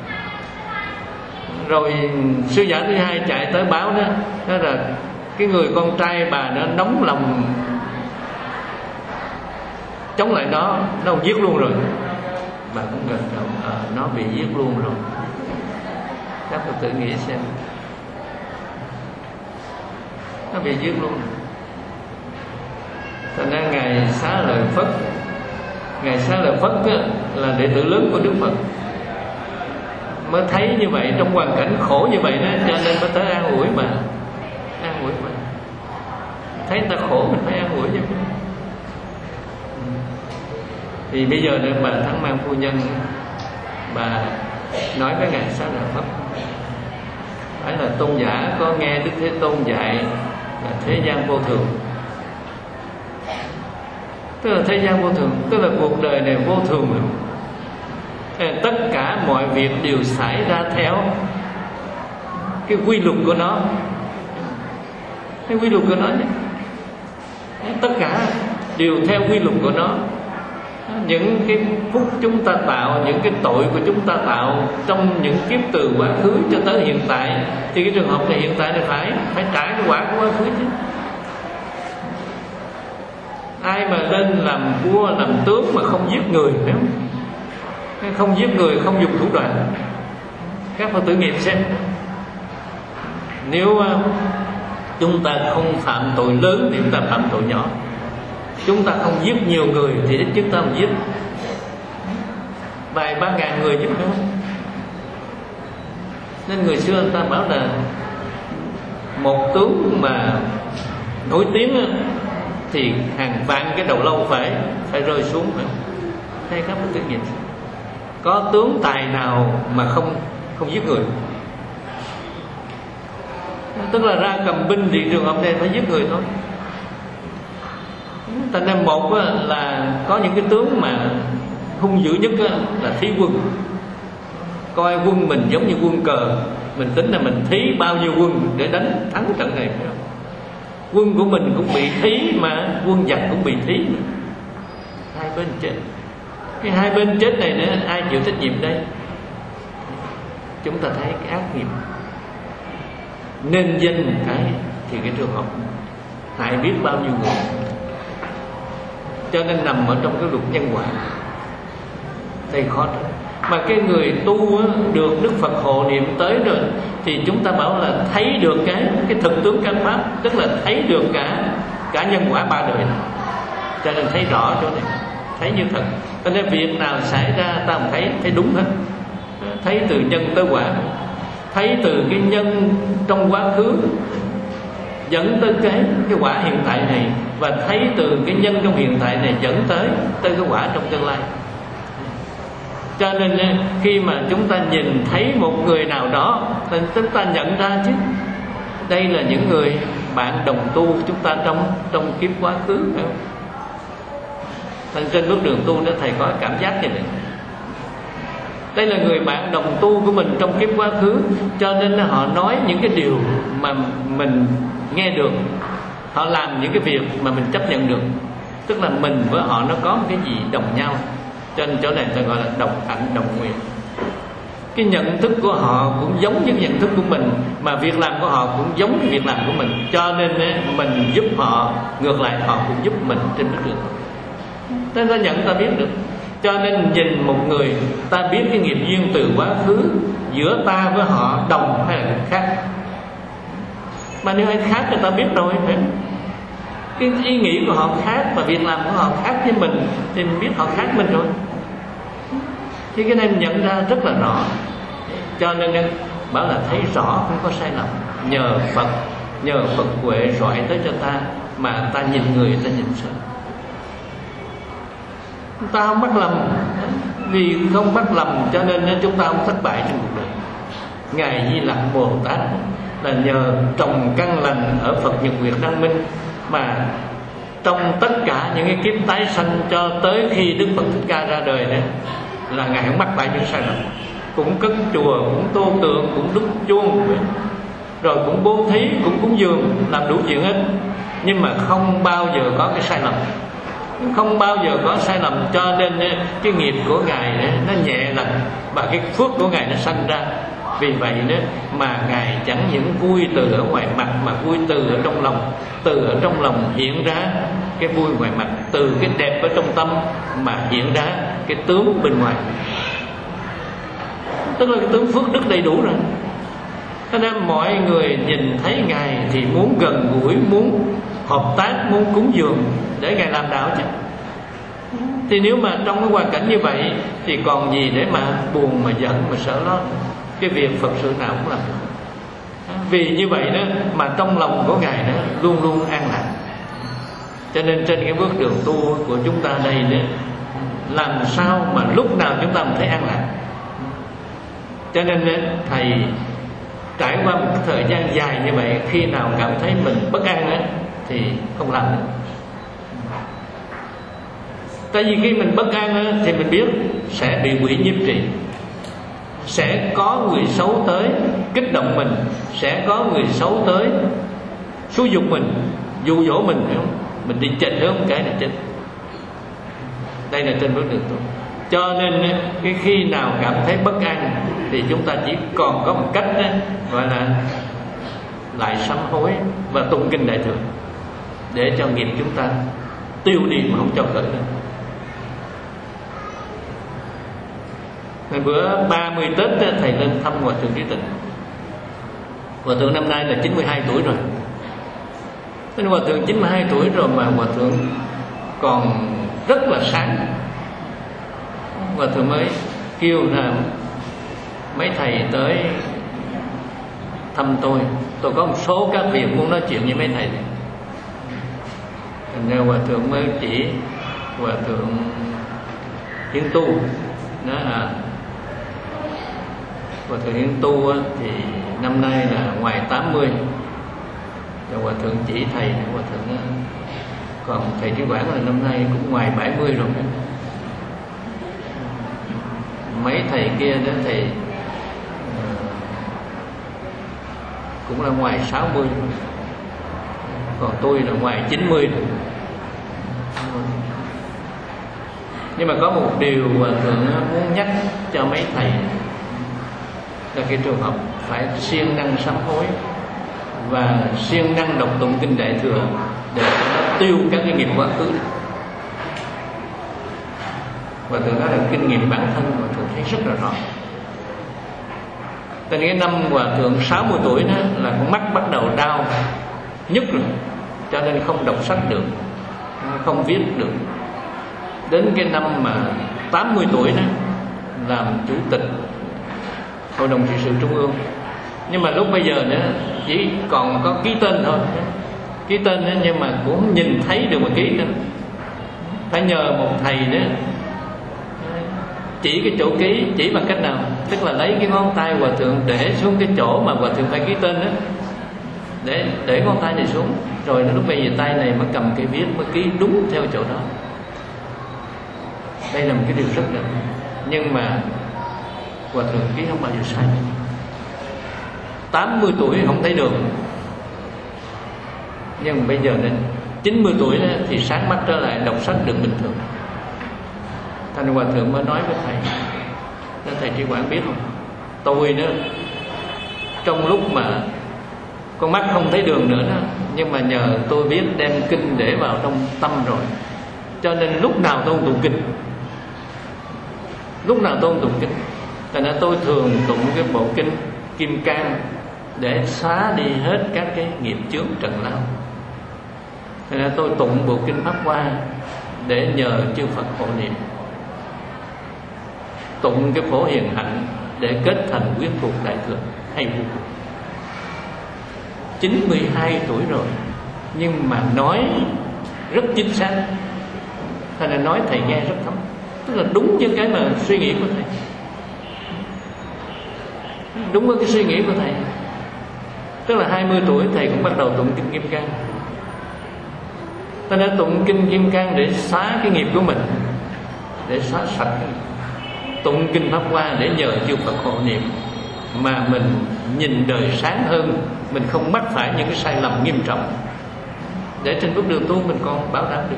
Rồi sứ giả thứ hai chạy tới báo đó là cái người con trai bà nó nóng lòng chống lại nó giết luôn rồi. Bà cũng gật đầu, nó bị giết luôn rồi. Các Phật tử nghĩ xem, nó bị giết luôn. Thành ra Ngài Xá Lợi Phất, Ngài Xá Lợi Phất là đệ tử lớn của Đức Phật, mới thấy như vậy, trong hoàn cảnh khổ như vậy đó, cho nên mới tới an ủi mà. An ủi mà, thấy người ta khổ mình phải an ủi chứ. Thì bây giờ nữa bà Thắng Mang phu nhân, bà nói với Ngài Xá Lợi Phất, phải là tôn giả có nghe Đức Thế Tôn dạy là thế gian vô thường. Tức là thế gian vô thường, tức là cuộc đời này vô thường. Tất cả mọi việc đều xảy ra theo cái quy luật của nó. Cái quy luật của nó nhé. Tất cả đều theo quy luật của nó. Những cái phúc chúng ta tạo, những cái tội của chúng ta tạo trong những kiếp từ quá khứ cho tới hiện tại, thì cái trường hợp này hiện tại này phải trả cái quả của quá khứ chứ. Ai mà lên làm vua làm tướng mà không giết người, phải không? Không giết người, không dùng thủ đoạn. Các Phật tử nghiệm xem, nếu chúng ta không phạm tội lớn thì chúng ta phạm tội nhỏ. Chúng ta không giết nhiều người thì ít nhất ta không giết vài ba ngàn người, giúp không? Nên người xưa người ta bảo là một tướng mà nổi tiếng thì hàng vạn cái đầu lâu phải rơi xuống. Đây các Phật tử nghiệm, có tướng tài nào mà không giết người? Tức là ra cầm binh thì trường hợp này phải giết người thôi. Thành ra một là có những cái tướng mà hung dữ nhất là thí quân. Coi quân mình giống như quân cờ, mình tính là mình thí bao nhiêu quân để đánh thắng trận này. Quân của mình cũng bị thí mà quân giặc cũng bị thí. Hai bên chết. Cái hai bên chết này nữa, ai chịu trách nhiệm đây? Chúng ta thấy cái ác nghiệp nên danh một cái thì cái trường hợp hại biết bao nhiêu người. Cho nên nằm ở trong cái luật nhân quả, đây khó lắm. Mà cái người tu được Đức Phật hộ niệm tới rồi thì chúng ta bảo là thấy được cái thực tướng căn pháp, tức là thấy được cả nhân quả ba đời. Cho nên thấy rõ chỗ này, thấy như thật. Cho nên việc nào xảy ra ta không thấy đúng hết. Thấy từ nhân tới quả, thấy từ cái nhân trong quá khứ dẫn tới cái quả hiện tại này, và thấy từ cái nhân trong hiện tại này dẫn tới cái quả trong tương lai. Cho nên khi mà chúng ta nhìn thấy một người nào đó thì chúng ta nhận ra chứ đây là những người bạn đồng tu chúng ta trong kiếp quá khứ, phải không? Thành trên bước đường tu đó thầy có cảm giác như vậy. Đây là người bạn đồng tu của mình trong kiếp quá khứ, cho nên họ nói những cái điều mà mình nghe được, họ làm những cái việc mà mình chấp nhận được. Tức là mình với họ nó có một cái gì đồng nhau. Cho nên chỗ này ta gọi là đồng hạnh đồng nguyện. Cái nhận thức của họ cũng giống như nhận thức của mình, mà việc làm của họ cũng giống như việc làm của mình. Cho nên mình giúp họ, ngược lại họ cũng giúp mình trên bước đường. Nên ta nhận ta biết được. Cho nên nhìn một người, ta biết cái nghiệp duyên từ quá khứ giữa ta với họ đồng hay là khác. Mà nếu ai khác thì ta biết rồi, phải không? Cái ý nghĩ của họ khác và việc làm của họ khác với mình thì mình biết họ khác mình rồi. Thì cái này mình nhận ra rất là rõ. Cho nên bảo là thấy rõ không có sai lầm. Nhờ Phật huệ rọi tới cho ta mà ta nhìn người ta nhìn sớm. Ta không mắc lầm. Vì không mắc lầm cho nên chúng ta không thất bại trong cuộc đời. Ngài Di Lặc Bồ Tát là nhờ trồng căn lành ở Phật Nhật Nguyệt Đăng Minh mà trong tất cả những cái kiếp tái sanh cho tới khi Đức Phật Thích Ca ra đời đấy, là Ngài không mắc phải những sai lầm. Cũng cất chùa, cũng tô tượng, cũng đúc chuông, rồi cũng bố thí, cũng cúng dường, làm đủ chuyện hết, nhưng mà không bao giờ có cái sai lầm, không bao giờ có sai lầm. Cho nên cái nghiệp của Ngài nó nhẹ lành, và cái phước của Ngài nó sanh ra. Vì vậy đó mà Ngài chẳng những vui từ ở ngoài mặt, mà vui từ ở trong lòng. Từ ở trong lòng hiện ra cái vui ngoài mặt, từ cái đẹp ở trong tâm mà hiện ra cái tướng bên ngoài. Tức là cái tướng phước đức đầy đủ rồi. Cho nên mọi người nhìn thấy Ngài thì muốn gần gũi, muốn hợp tác, muốn cúng dường để Ngài làm đạo chứ. Thì nếu mà trong cái hoàn cảnh như vậy thì còn gì để mà buồn, mà giận, mà sợ lo. Cái việc Phật sự nào cũng làm được. Vì như vậy đó mà trong lòng của Ngài đó luôn luôn an lạc. Cho nên trên cái bước đường tu của chúng ta đây đó, làm sao mà lúc nào chúng ta cũng thấy an lạc. Cho nên đó, Thầy trải qua một thời gian dài như vậy, khi nào cảm thấy mình bất an đó, thì không làm nữa. Tại vì khi mình bất an đó, thì mình biết sẽ bị quỷ nhiếp trị, sẽ có người xấu tới kích động mình, sẽ có người xấu tới xúi giục mình, dụ dỗ mình, phải không? Mình đi chệch hướng một cái là chết. Đây là trên bước đường tu. Cho nên cái khi nào cảm thấy bất an thì chúng ta chỉ còn có một cách đó, gọi là lại sám hối và tụng kinh Đại Thừa, để cho nghiệp chúng ta tiêu đi mà không cho khởi lên. Bữa 30 Tết Thầy lên thăm Hòa Thượng Trí Tịnh. Hòa Thượng năm nay là 92 tuổi rồi. Nên Hòa Thượng 92 tuổi rồi mà Hòa Thượng còn rất là sáng. Hòa Thượng mới kêu là mấy thầy tới thăm tôi có một số các việc muốn nói chuyện với mấy thầy. Thành ra Hòa Thượng mới chỉ Hòa Thượng Hiến Tu đó là Hòa Thượng Hiến Tu thì năm nay là ngoài 80. Rồi Hòa Thượng chỉ thầy, Hòa Thượng còn thầy Trí Quảng là năm nay cũng ngoài 70 rồi. Mấy thầy kia đó thầy cũng là ngoài 60, còn tôi là ngoài 90 rồi. Nhưng mà có một điều Hòa Thượng muốn nhắc cho mấy thầy là cái trường hợp phải siêng năng sám hối và siêng năng đọc tụng kinh Đại Thừa để tiêu các cái nghiệp quá khứ. Hòa Thượng nói là kinh nghiệm bản thân Hòa Thượng thấy rất là rõ. Tại cái năm Hòa Thượng 60 tuổi đó là con mắt bắt đầu đau nhức rồi, cho nên không đọc sách được, không viết được. Đến cái năm mà 80 tuổi đó làm chủ tịch Hội đồng trị sự Trung ương. Nhưng mà lúc bây giờ nữa chỉ còn có ký tên thôi, ký tên đó, nhưng mà cũng không nhìn thấy được mà ký nữa. Phải nhờ một thầy nữa chỉ cái chỗ ký. Chỉ bằng cách nào? Tức là lấy cái ngón tay Hòa Thượng để xuống cái chỗ mà Hòa Thượng phải ký tên đó, để ngón tay này xuống, rồi lúc bây giờ tay này mới cầm cây viết, mới ký đúng theo chỗ đó. Đây là một cái điều rất là, nhưng mà Hòa Thượng ký không bao giờ sai. 80 tuổi không thấy đường, nhưng bây giờ đến 90 tuổi đó, thì sáng mắt trở lại, đọc sách được bình thường. Thành Hòa Thượng mới nói với thầy, nên thầy Trí Quảng biết không, tôi đó trong lúc mà con mắt không thấy đường nữa đó, nhưng mà nhờ tôi biết đem kinh để vào trong tâm rồi, cho nên lúc nào tôi cũng tụng kinh, lúc nào tôi cũng tụng kinh. Thành ra tôi thường tụng cái bộ kinh Kim Cang để xóa đi hết các cái nghiệp chướng trần lao. Thành ra tôi tụng bộ kinh Pháp Hoa để nhờ chư Phật hộ niệm, tụng cái Phổ Hiền Hạnh để kết thành quyết thuộc Đại Thừa hay vô cùng. 92 tuổi rồi nhưng mà nói rất chính xác. Thành ra nói thầy nghe rất thấm, tức là đúng như cái mà suy nghĩ của thầy, đúng với cái suy nghĩ của thầy. Tức là 20 tuổi thầy cũng bắt đầu tụng kinh Kim Cang, Ta đã tụng kinh Kim Cang để xóa cái nghiệp của mình, để xóa sạch. Tụng kinh Pháp Hoa để nhờ chư Phật hộ niệm mà mình nhìn đời sáng hơn, mình không mắc phải những cái sai lầm nghiêm trọng, để trên bước đường tu mình còn bảo đảm được.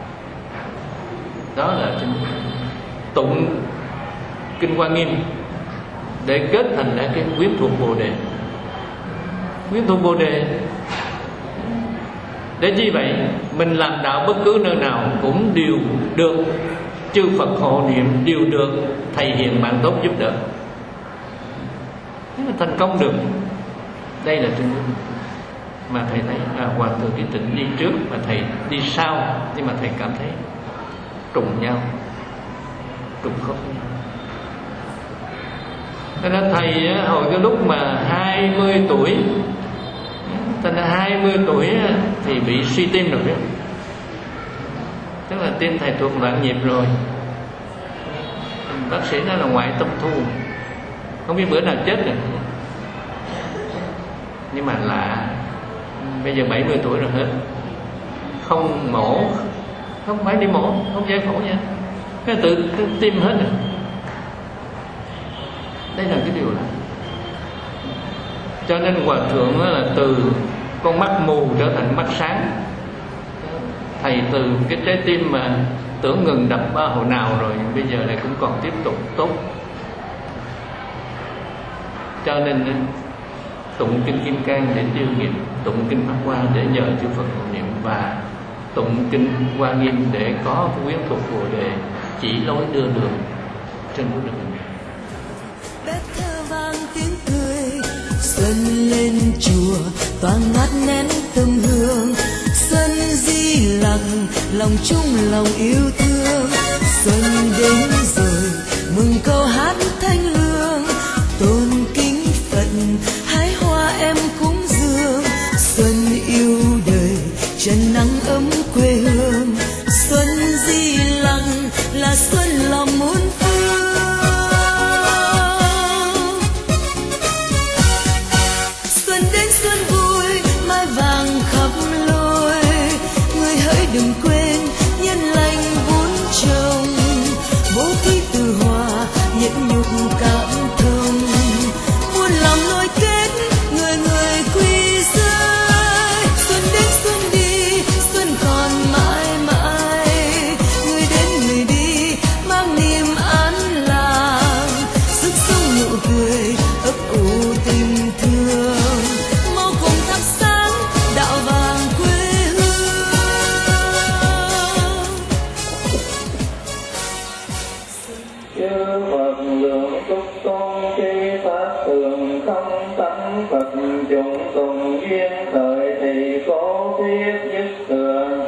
Đó là trên tụng kinh Hoa Nghiêm để kết thành ra cái quyến thuộc Bồ Đề. Quyến thuộc Bồ Đề để chi vậy? Mình làm đạo bất cứ nơi nào cũng đều được chư Phật hộ niệm, đều được thầy hiền bạn tốt giúp đỡ, nếu thành công được. Đây là trên bước mà thầy thấy Hòa Thượng Trí Tịnh đi trước mà thầy đi sau, nhưng mà thầy cảm thấy trùng nhau, trùng khớp nhau. Cho nên thầy hồi cái lúc mà 20 tuổi, cho nên 20 tuổi thì bị suy tim rồi đó. Tức là tim thầy thuộc loạn nhịp rồi. Bác sĩ nói là ngoại tâm thu, không biết bữa nào chết rồi. Nhưng mà lạ, bây giờ 70 tuổi rồi hết, không mổ, không phải đi mổ, không giải phẫu nha, cái tự cái tim hết rồi. Đây là cái điều lạ. Cho nên Hòa Thượng là từ con mắt mù trở thành mắt sáng. Thầy từ cái trái tim mà tưởng ngừng đập hồi nào rồi, bây giờ lại cũng còn tiếp tục tốt. Cho nên tụng kinh Kim Cang để tiêu nghiệp, tụng kinh Pháp Hoa để nhờ chư Phật hộ niệm, và tụng kinh Hoa Nghiêm để có quyến thuộc Bồ Đề chỉ lối đưa đường trên bước đường. Bếp thơ vang tiếng cười, xuân lên chùa tỏa ngát nén tâm hương. Xuân di lặng lòng chung lòng yêu thương. Xuân đến rồi mừng câu hát thanh lương, tôn kính Phật hái hoa em cúng dường. Xuân yêu đời chân nắng ấm quê hương. Xuân di lặng là xuân lòng muôn phương. Xuân đến xuân vui mai vàng khắp lối, người hỡi đừng quên nhân lành vun trồng. Bố thí từ hòa nhẫn nhục cảm thông, muôn lòng nối kết người người quy giới. Xuân đến xuân đi xuân còn mãi mãi, người đến người đi mang niềm an lành. Sức sống nụ cười ấp ủ tình thương, mau cùng thắp sáng đạo vàng quê hương. Chư Phật lượng túc tôn chi pháp thường không tánh Phật chúng tùng duyên thời thì cố thiết nhất thường.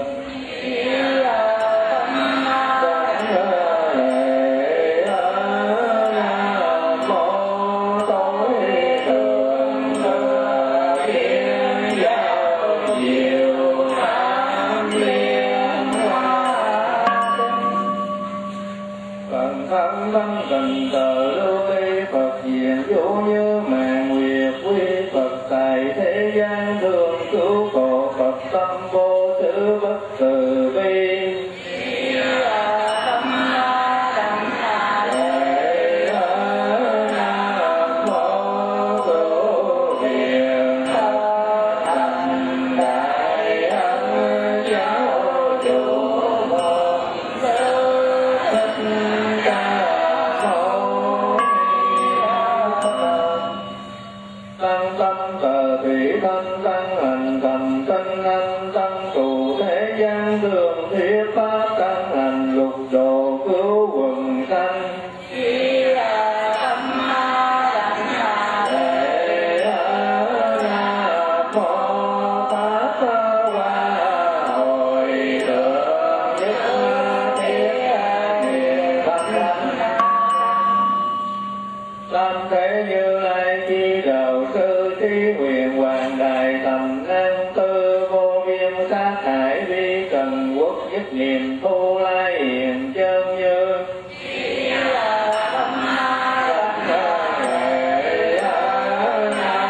Gần tờ lưu ly Phật diện dỗ như màn nguyệt, quy Phật tại thế gian thường cứu khổ. Phật tâm vô thứ bất từ bi.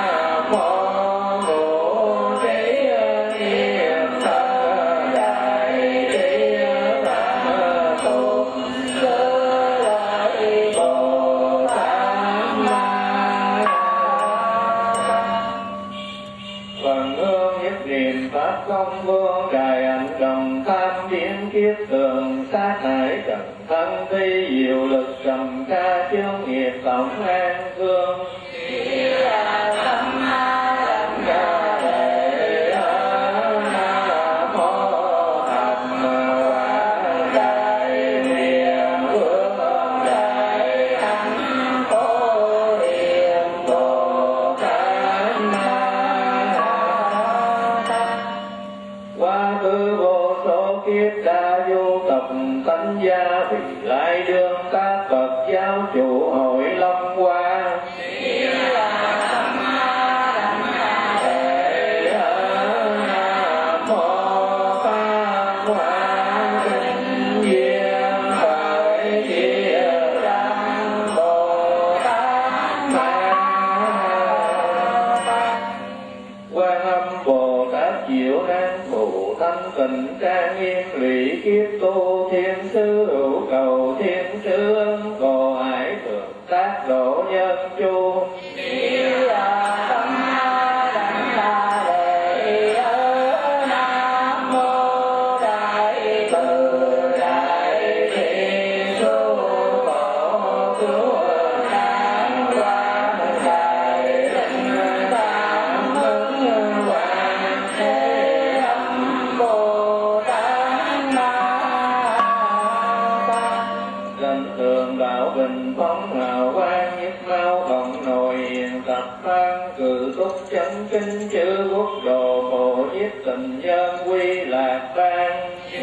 Đại Tát hải trần thân thi diệu lực trầm ca chướng nghiệp tổng an cương. Lại đương các bậc giáo chủ hội lâm qua. Tình trang nghiêm lụy kiếp tu thiên sứ hữu cầu thiên sứ ân cầu hải thượng tác độ nhân chu. Kinh chữ quốc đồ bộ nhiếp tình nhân quy lạc ban.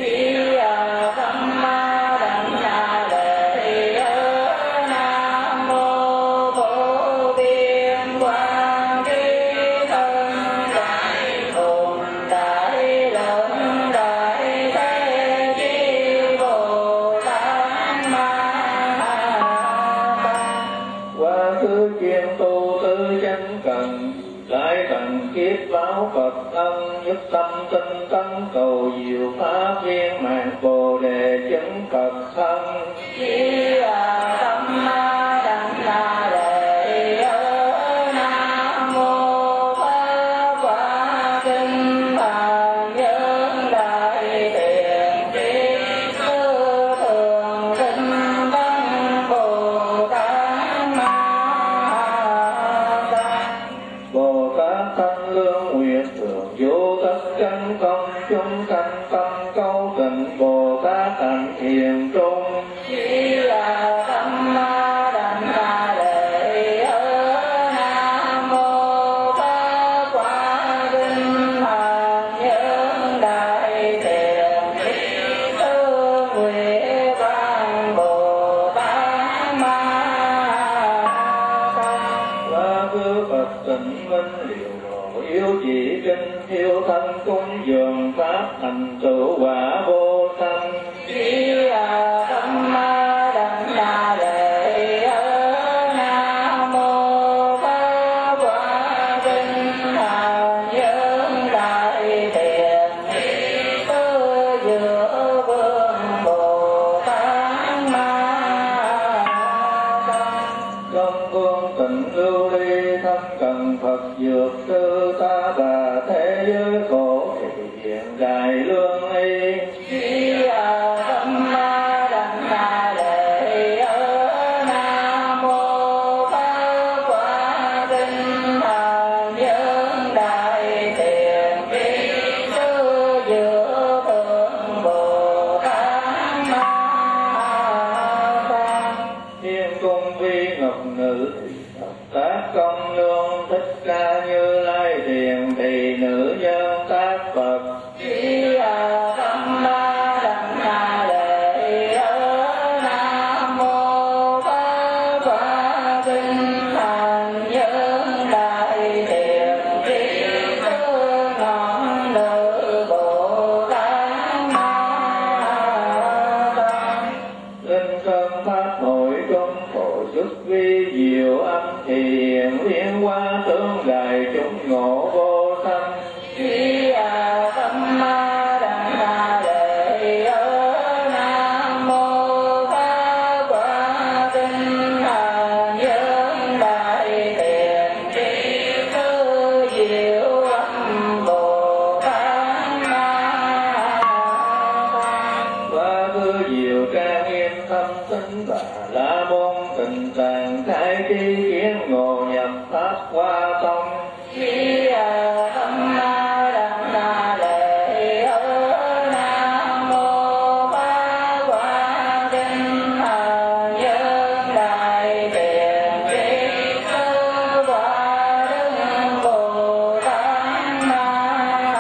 Phật ân nhất tâm tinh tấn cầu diệu pháp viên mạng bồ đề chứng Phật thân. Hiền trung chỉ là tâm đảnh đà lễ nam mô Pháp Quả Kinh Hành Nhân Đại Thiện Tư Nguyện Văn Bồ Tát Ma Quá khứ Phật tịnh minh liệu độ yếu chỉ kinh thiêu thân cúng dường pháp thành tựu quả vô sanh. Diệu tâm tính Bà La Môn tình tàng khai tri kiến ngộ nhập pháp hoa tông. Khi tâm ma đặng đà lệ Nam mô Pháp Hoa Kinh Hà Nhân Đại Tiền Tri Sư Quả Đức Bồ Tát Ma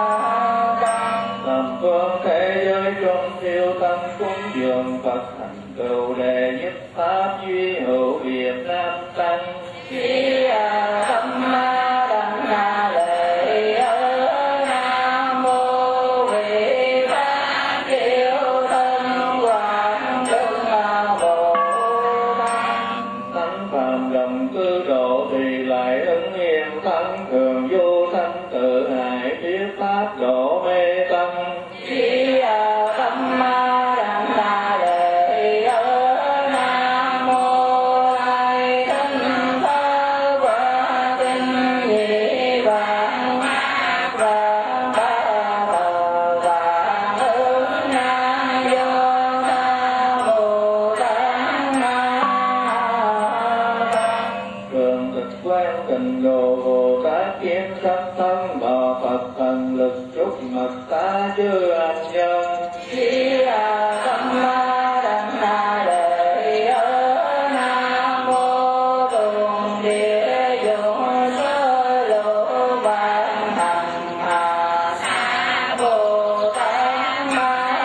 Làm phương thế giới trong thiêu tâm cúng dường Phật thành tựu đệ nhất pháp duy hữu Việt Nam tăng. Khi tâm ma đặng đà lệ Nam mô Vị Pháp Kiêu Thân Quảng Đức Bồ Tát. Thánh phàm đồng cư độ thì lại ứng hiện thắng thường vô thanh tự hại biết pháp độ mê tâm. Khi tâm ma đặng đà lệ Nam mô Đại Thân Pháp Hoa Kinh Nhị Vạn Pháp Vạn Ba Thờ Vạn Ứng Nam Do Tha Bồ Tát Ma Thường thực quan tình đồ Bồ Tát kiến sắc thân bò Phật thần lực trúc mật ta chư anh nhân. Khi tâm ma đặng đà lệ Nam mô Tùng Địa Dụng Sơ Lộ Vạn Hằng Hà Sa Bồ Tát Ma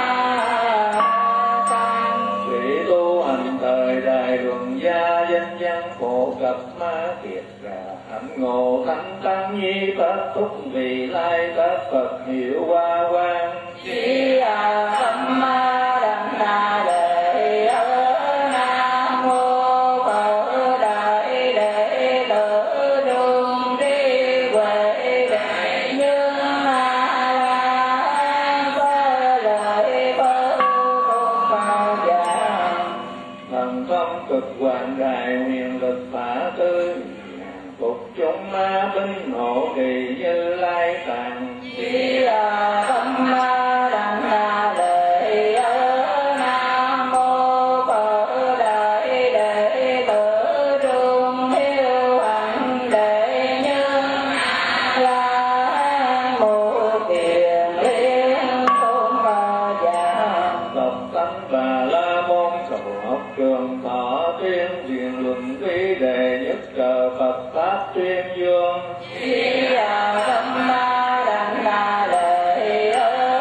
Thủy tu hành thời đại luận gia danh văn phổ cập ma kiệt ra hạnh ngộ thánh tăng nhi tất túc vì lai tất Phật hiệu hoa quang. Khi tâm ma đặng đà lệ Nam mô Phật Đại Đệ Tử Đường Tri Huệ Đệ Nhân A La Phật Lợi Phật Tôn Giả. Thần thông cực hoạn đại huyền lực phá tư phục chúng ma binh hộ kỳ Như Lai tạng. Khi tâm ma đặng đà lệ Nam mô Phật Đại Đệ Tử Trung Thiêu Hạnh Đệ Nhân A La Mô Kiền Liên Tôn Giả. Độc tánh Bà La Môn cầu học trường thọ tuyên truyền luận vi đề nhất trợ Phật pháp tuyên dương. Khi tâm ma đặng đà lệ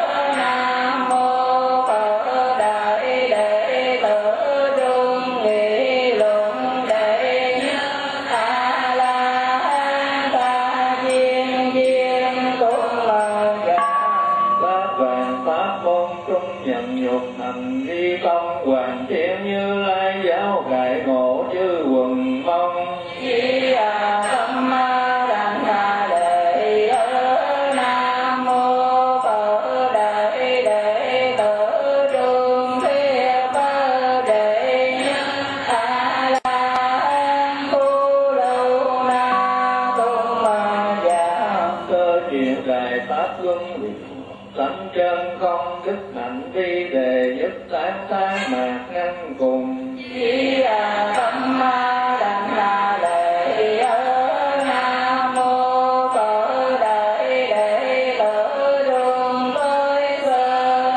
Nam mô Phật Đại Đệ Tử Trung Nghị Luận Đệ Nhất A La Ta Viên Viên Tôn Giả. Bát vàng pháp môn trung nhận nhục hành vi công hoàn thiện Như Lai giáo đại ngộ chư quần mong. Khi tâm ma đặng đà lệ Nam mô Phật Đại Đệ Tử Trung Thiệp Đệ Nhất A La Phú Lâu Na Tôn Giả. Cơ chuyện đại pháp luân huyền tánh chân không đức hạnh vi đề nhất tán tán mạc ngăn cùng. Khi tâm ma đặng đà lệ Nam mô Phật Đại Đệ Tử Trung Tối Sơ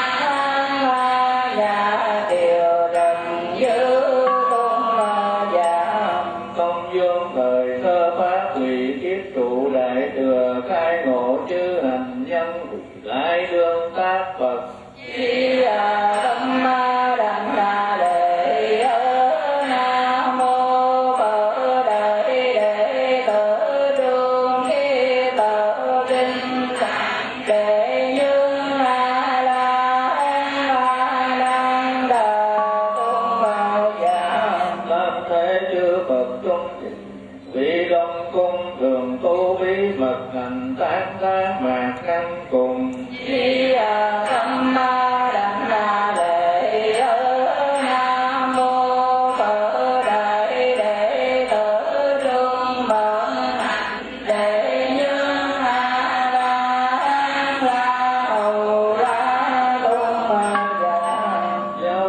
Nhà Kiều Trần Dư Tôn Giả. Công dương thời thơ pháp lụy kiếp trụ đại thừa khai ngộ chư hành nhân lại đương tác Phật. Khi tâm ma đặng đà lệ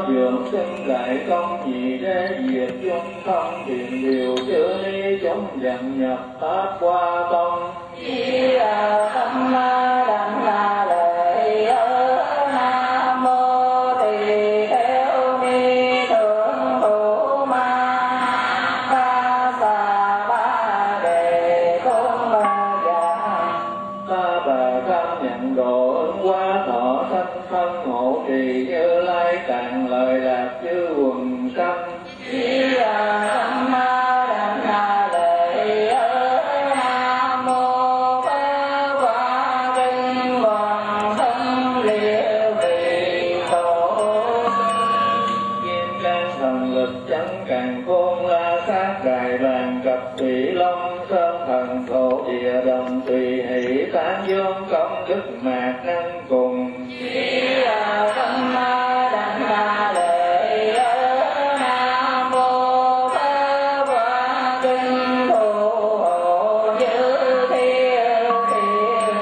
dường sinh đại công nhị đế diệt chung thông thiện điều chữ ni chúng dần nhập pháp qua tông. Di Đà Tâm Ma Đảnh La Lợi Nam Mô Tỳ Kheo Ni Thượng Thủ Ma Ba Sa Ba Đề Tôn Già. Ta bà tham nhận độ ứng quá thọ sanh thân hộ trì Như Lai tạng lời lạc chư quần sanh. Di Đà Tâm Ma Đảnh La Lợi Nam Mô Ba Quả Kinh Hoàng Thân Liễu Vị Tổ. Kim can thần lực chẳng càng khôn la sát đài bàn cập thủy long sơn thần thổ địa đồng tùy hỷ tán dương công đức mạc năng cùng. Di Đà Tâm Ma Đảnh La Lợi Nam Mô Ba Quả Kinh Thủ Hộ Chư Thiên Thiên.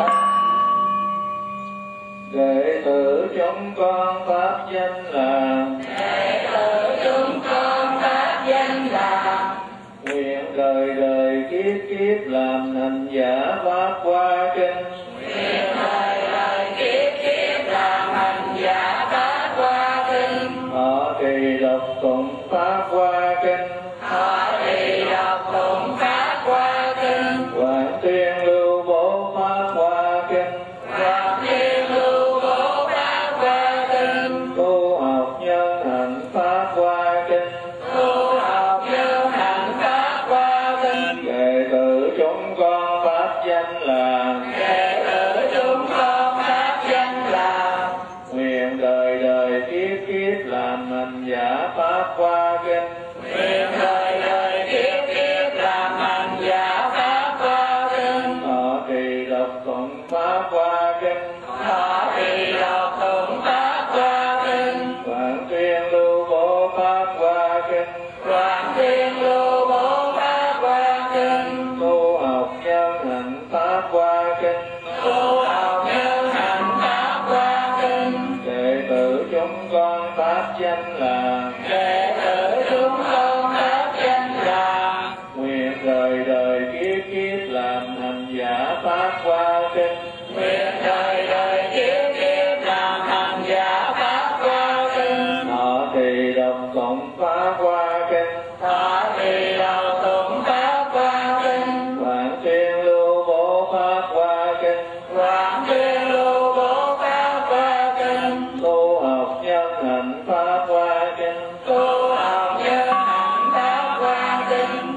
Đệ tử chúng con pháp danh là Đệ tử chúng con pháp danh là nguyện đời đời kiếp kiếp làm hành giả pháp qua kinh. nguyện đời đời kiếp kiếp làm hành giả pháp qua kinh. Họ trì đọc tụng pháp qua kinh. Họ trì đọc tụng pháp qua kinh. Quảng tuyên lưu bố pháp qua kinh. Quảng thiên lưu bố pháp qua kinh. Tu học nhân hạnh pháp qua kinh. Tu học nhân hạnh pháp qua kinh. Đệ tử chúng con pháp danh là Đệ tử chúng con pháp danh là nguyện đời đời kiếp kiếp làm hành giả pháp qua kinh. nguyện đời đời kiếp kiếp làm hành giả pháp qua kinh. Họ trì đọc tụng pháp qua kinh. Họ trì đọc tụng pháp qua kinh. Quảng tuyên lưu bố pháp qua kinh. Quảng thiên lưu bố pháp qua kinh. Tu học nhân hạnh pháp qua kinh. Tu học nhân hạnh pháp qua kinh. Đệ tử chúng con pháp danh là Đệ tử chúng con pháp danh là nguyện đời đời kiếp kiếp làm hành giả pháp qua kinh. nguyện đời đời kiếp kiếp làm hành giả pháp qua kinh. Họ trì đọc tụng pháp qua kinh. Họ trì đọc tụng pháp qua kinh. Quảng tuyên lưu bố pháp qua kinh. Quảng tuyên lưu bố pháp qua kinh. Tu học nhân hạnh pháp qua kinh. Tu học nhân hạnh pháp qua kinh.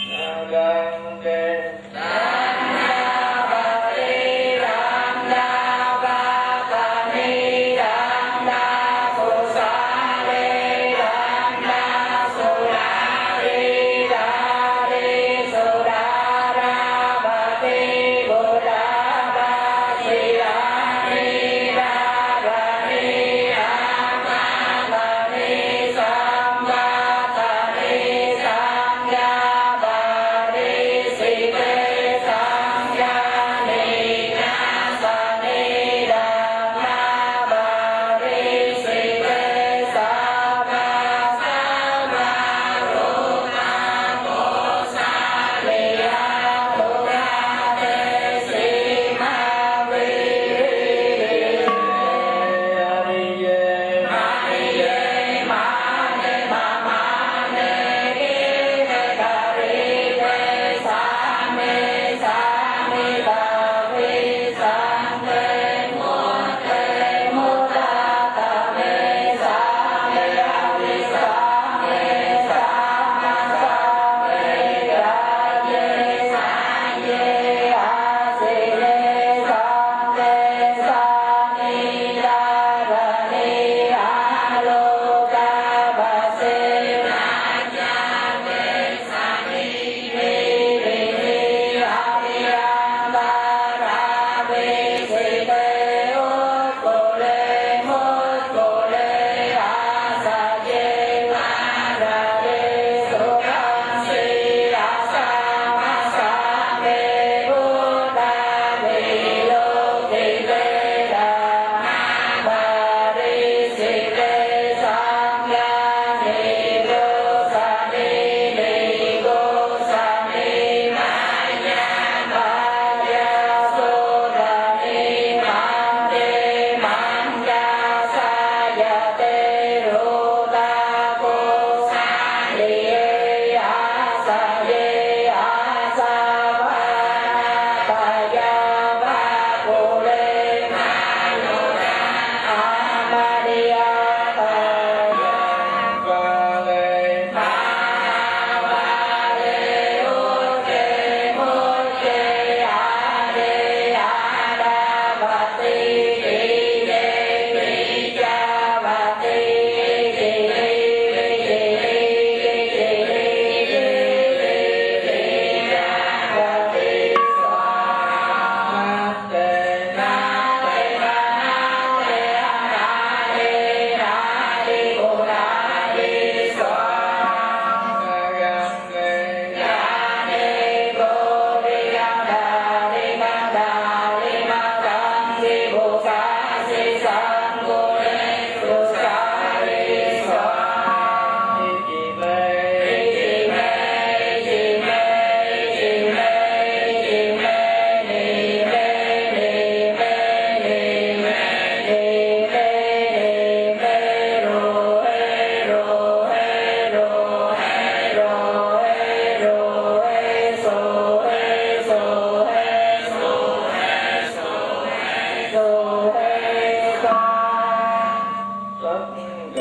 Đăng kê Đa Ba Ni Đa Đa Ba Ba Ni Đa Đa Phù Sa Lê Đa Đa Su Đa Di Đa Di Su Đa Đa Ba Ti Bồ Đa Ba Di Đa Ni Đa Ba Ni Đa Ba Ba Ni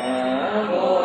ca mâu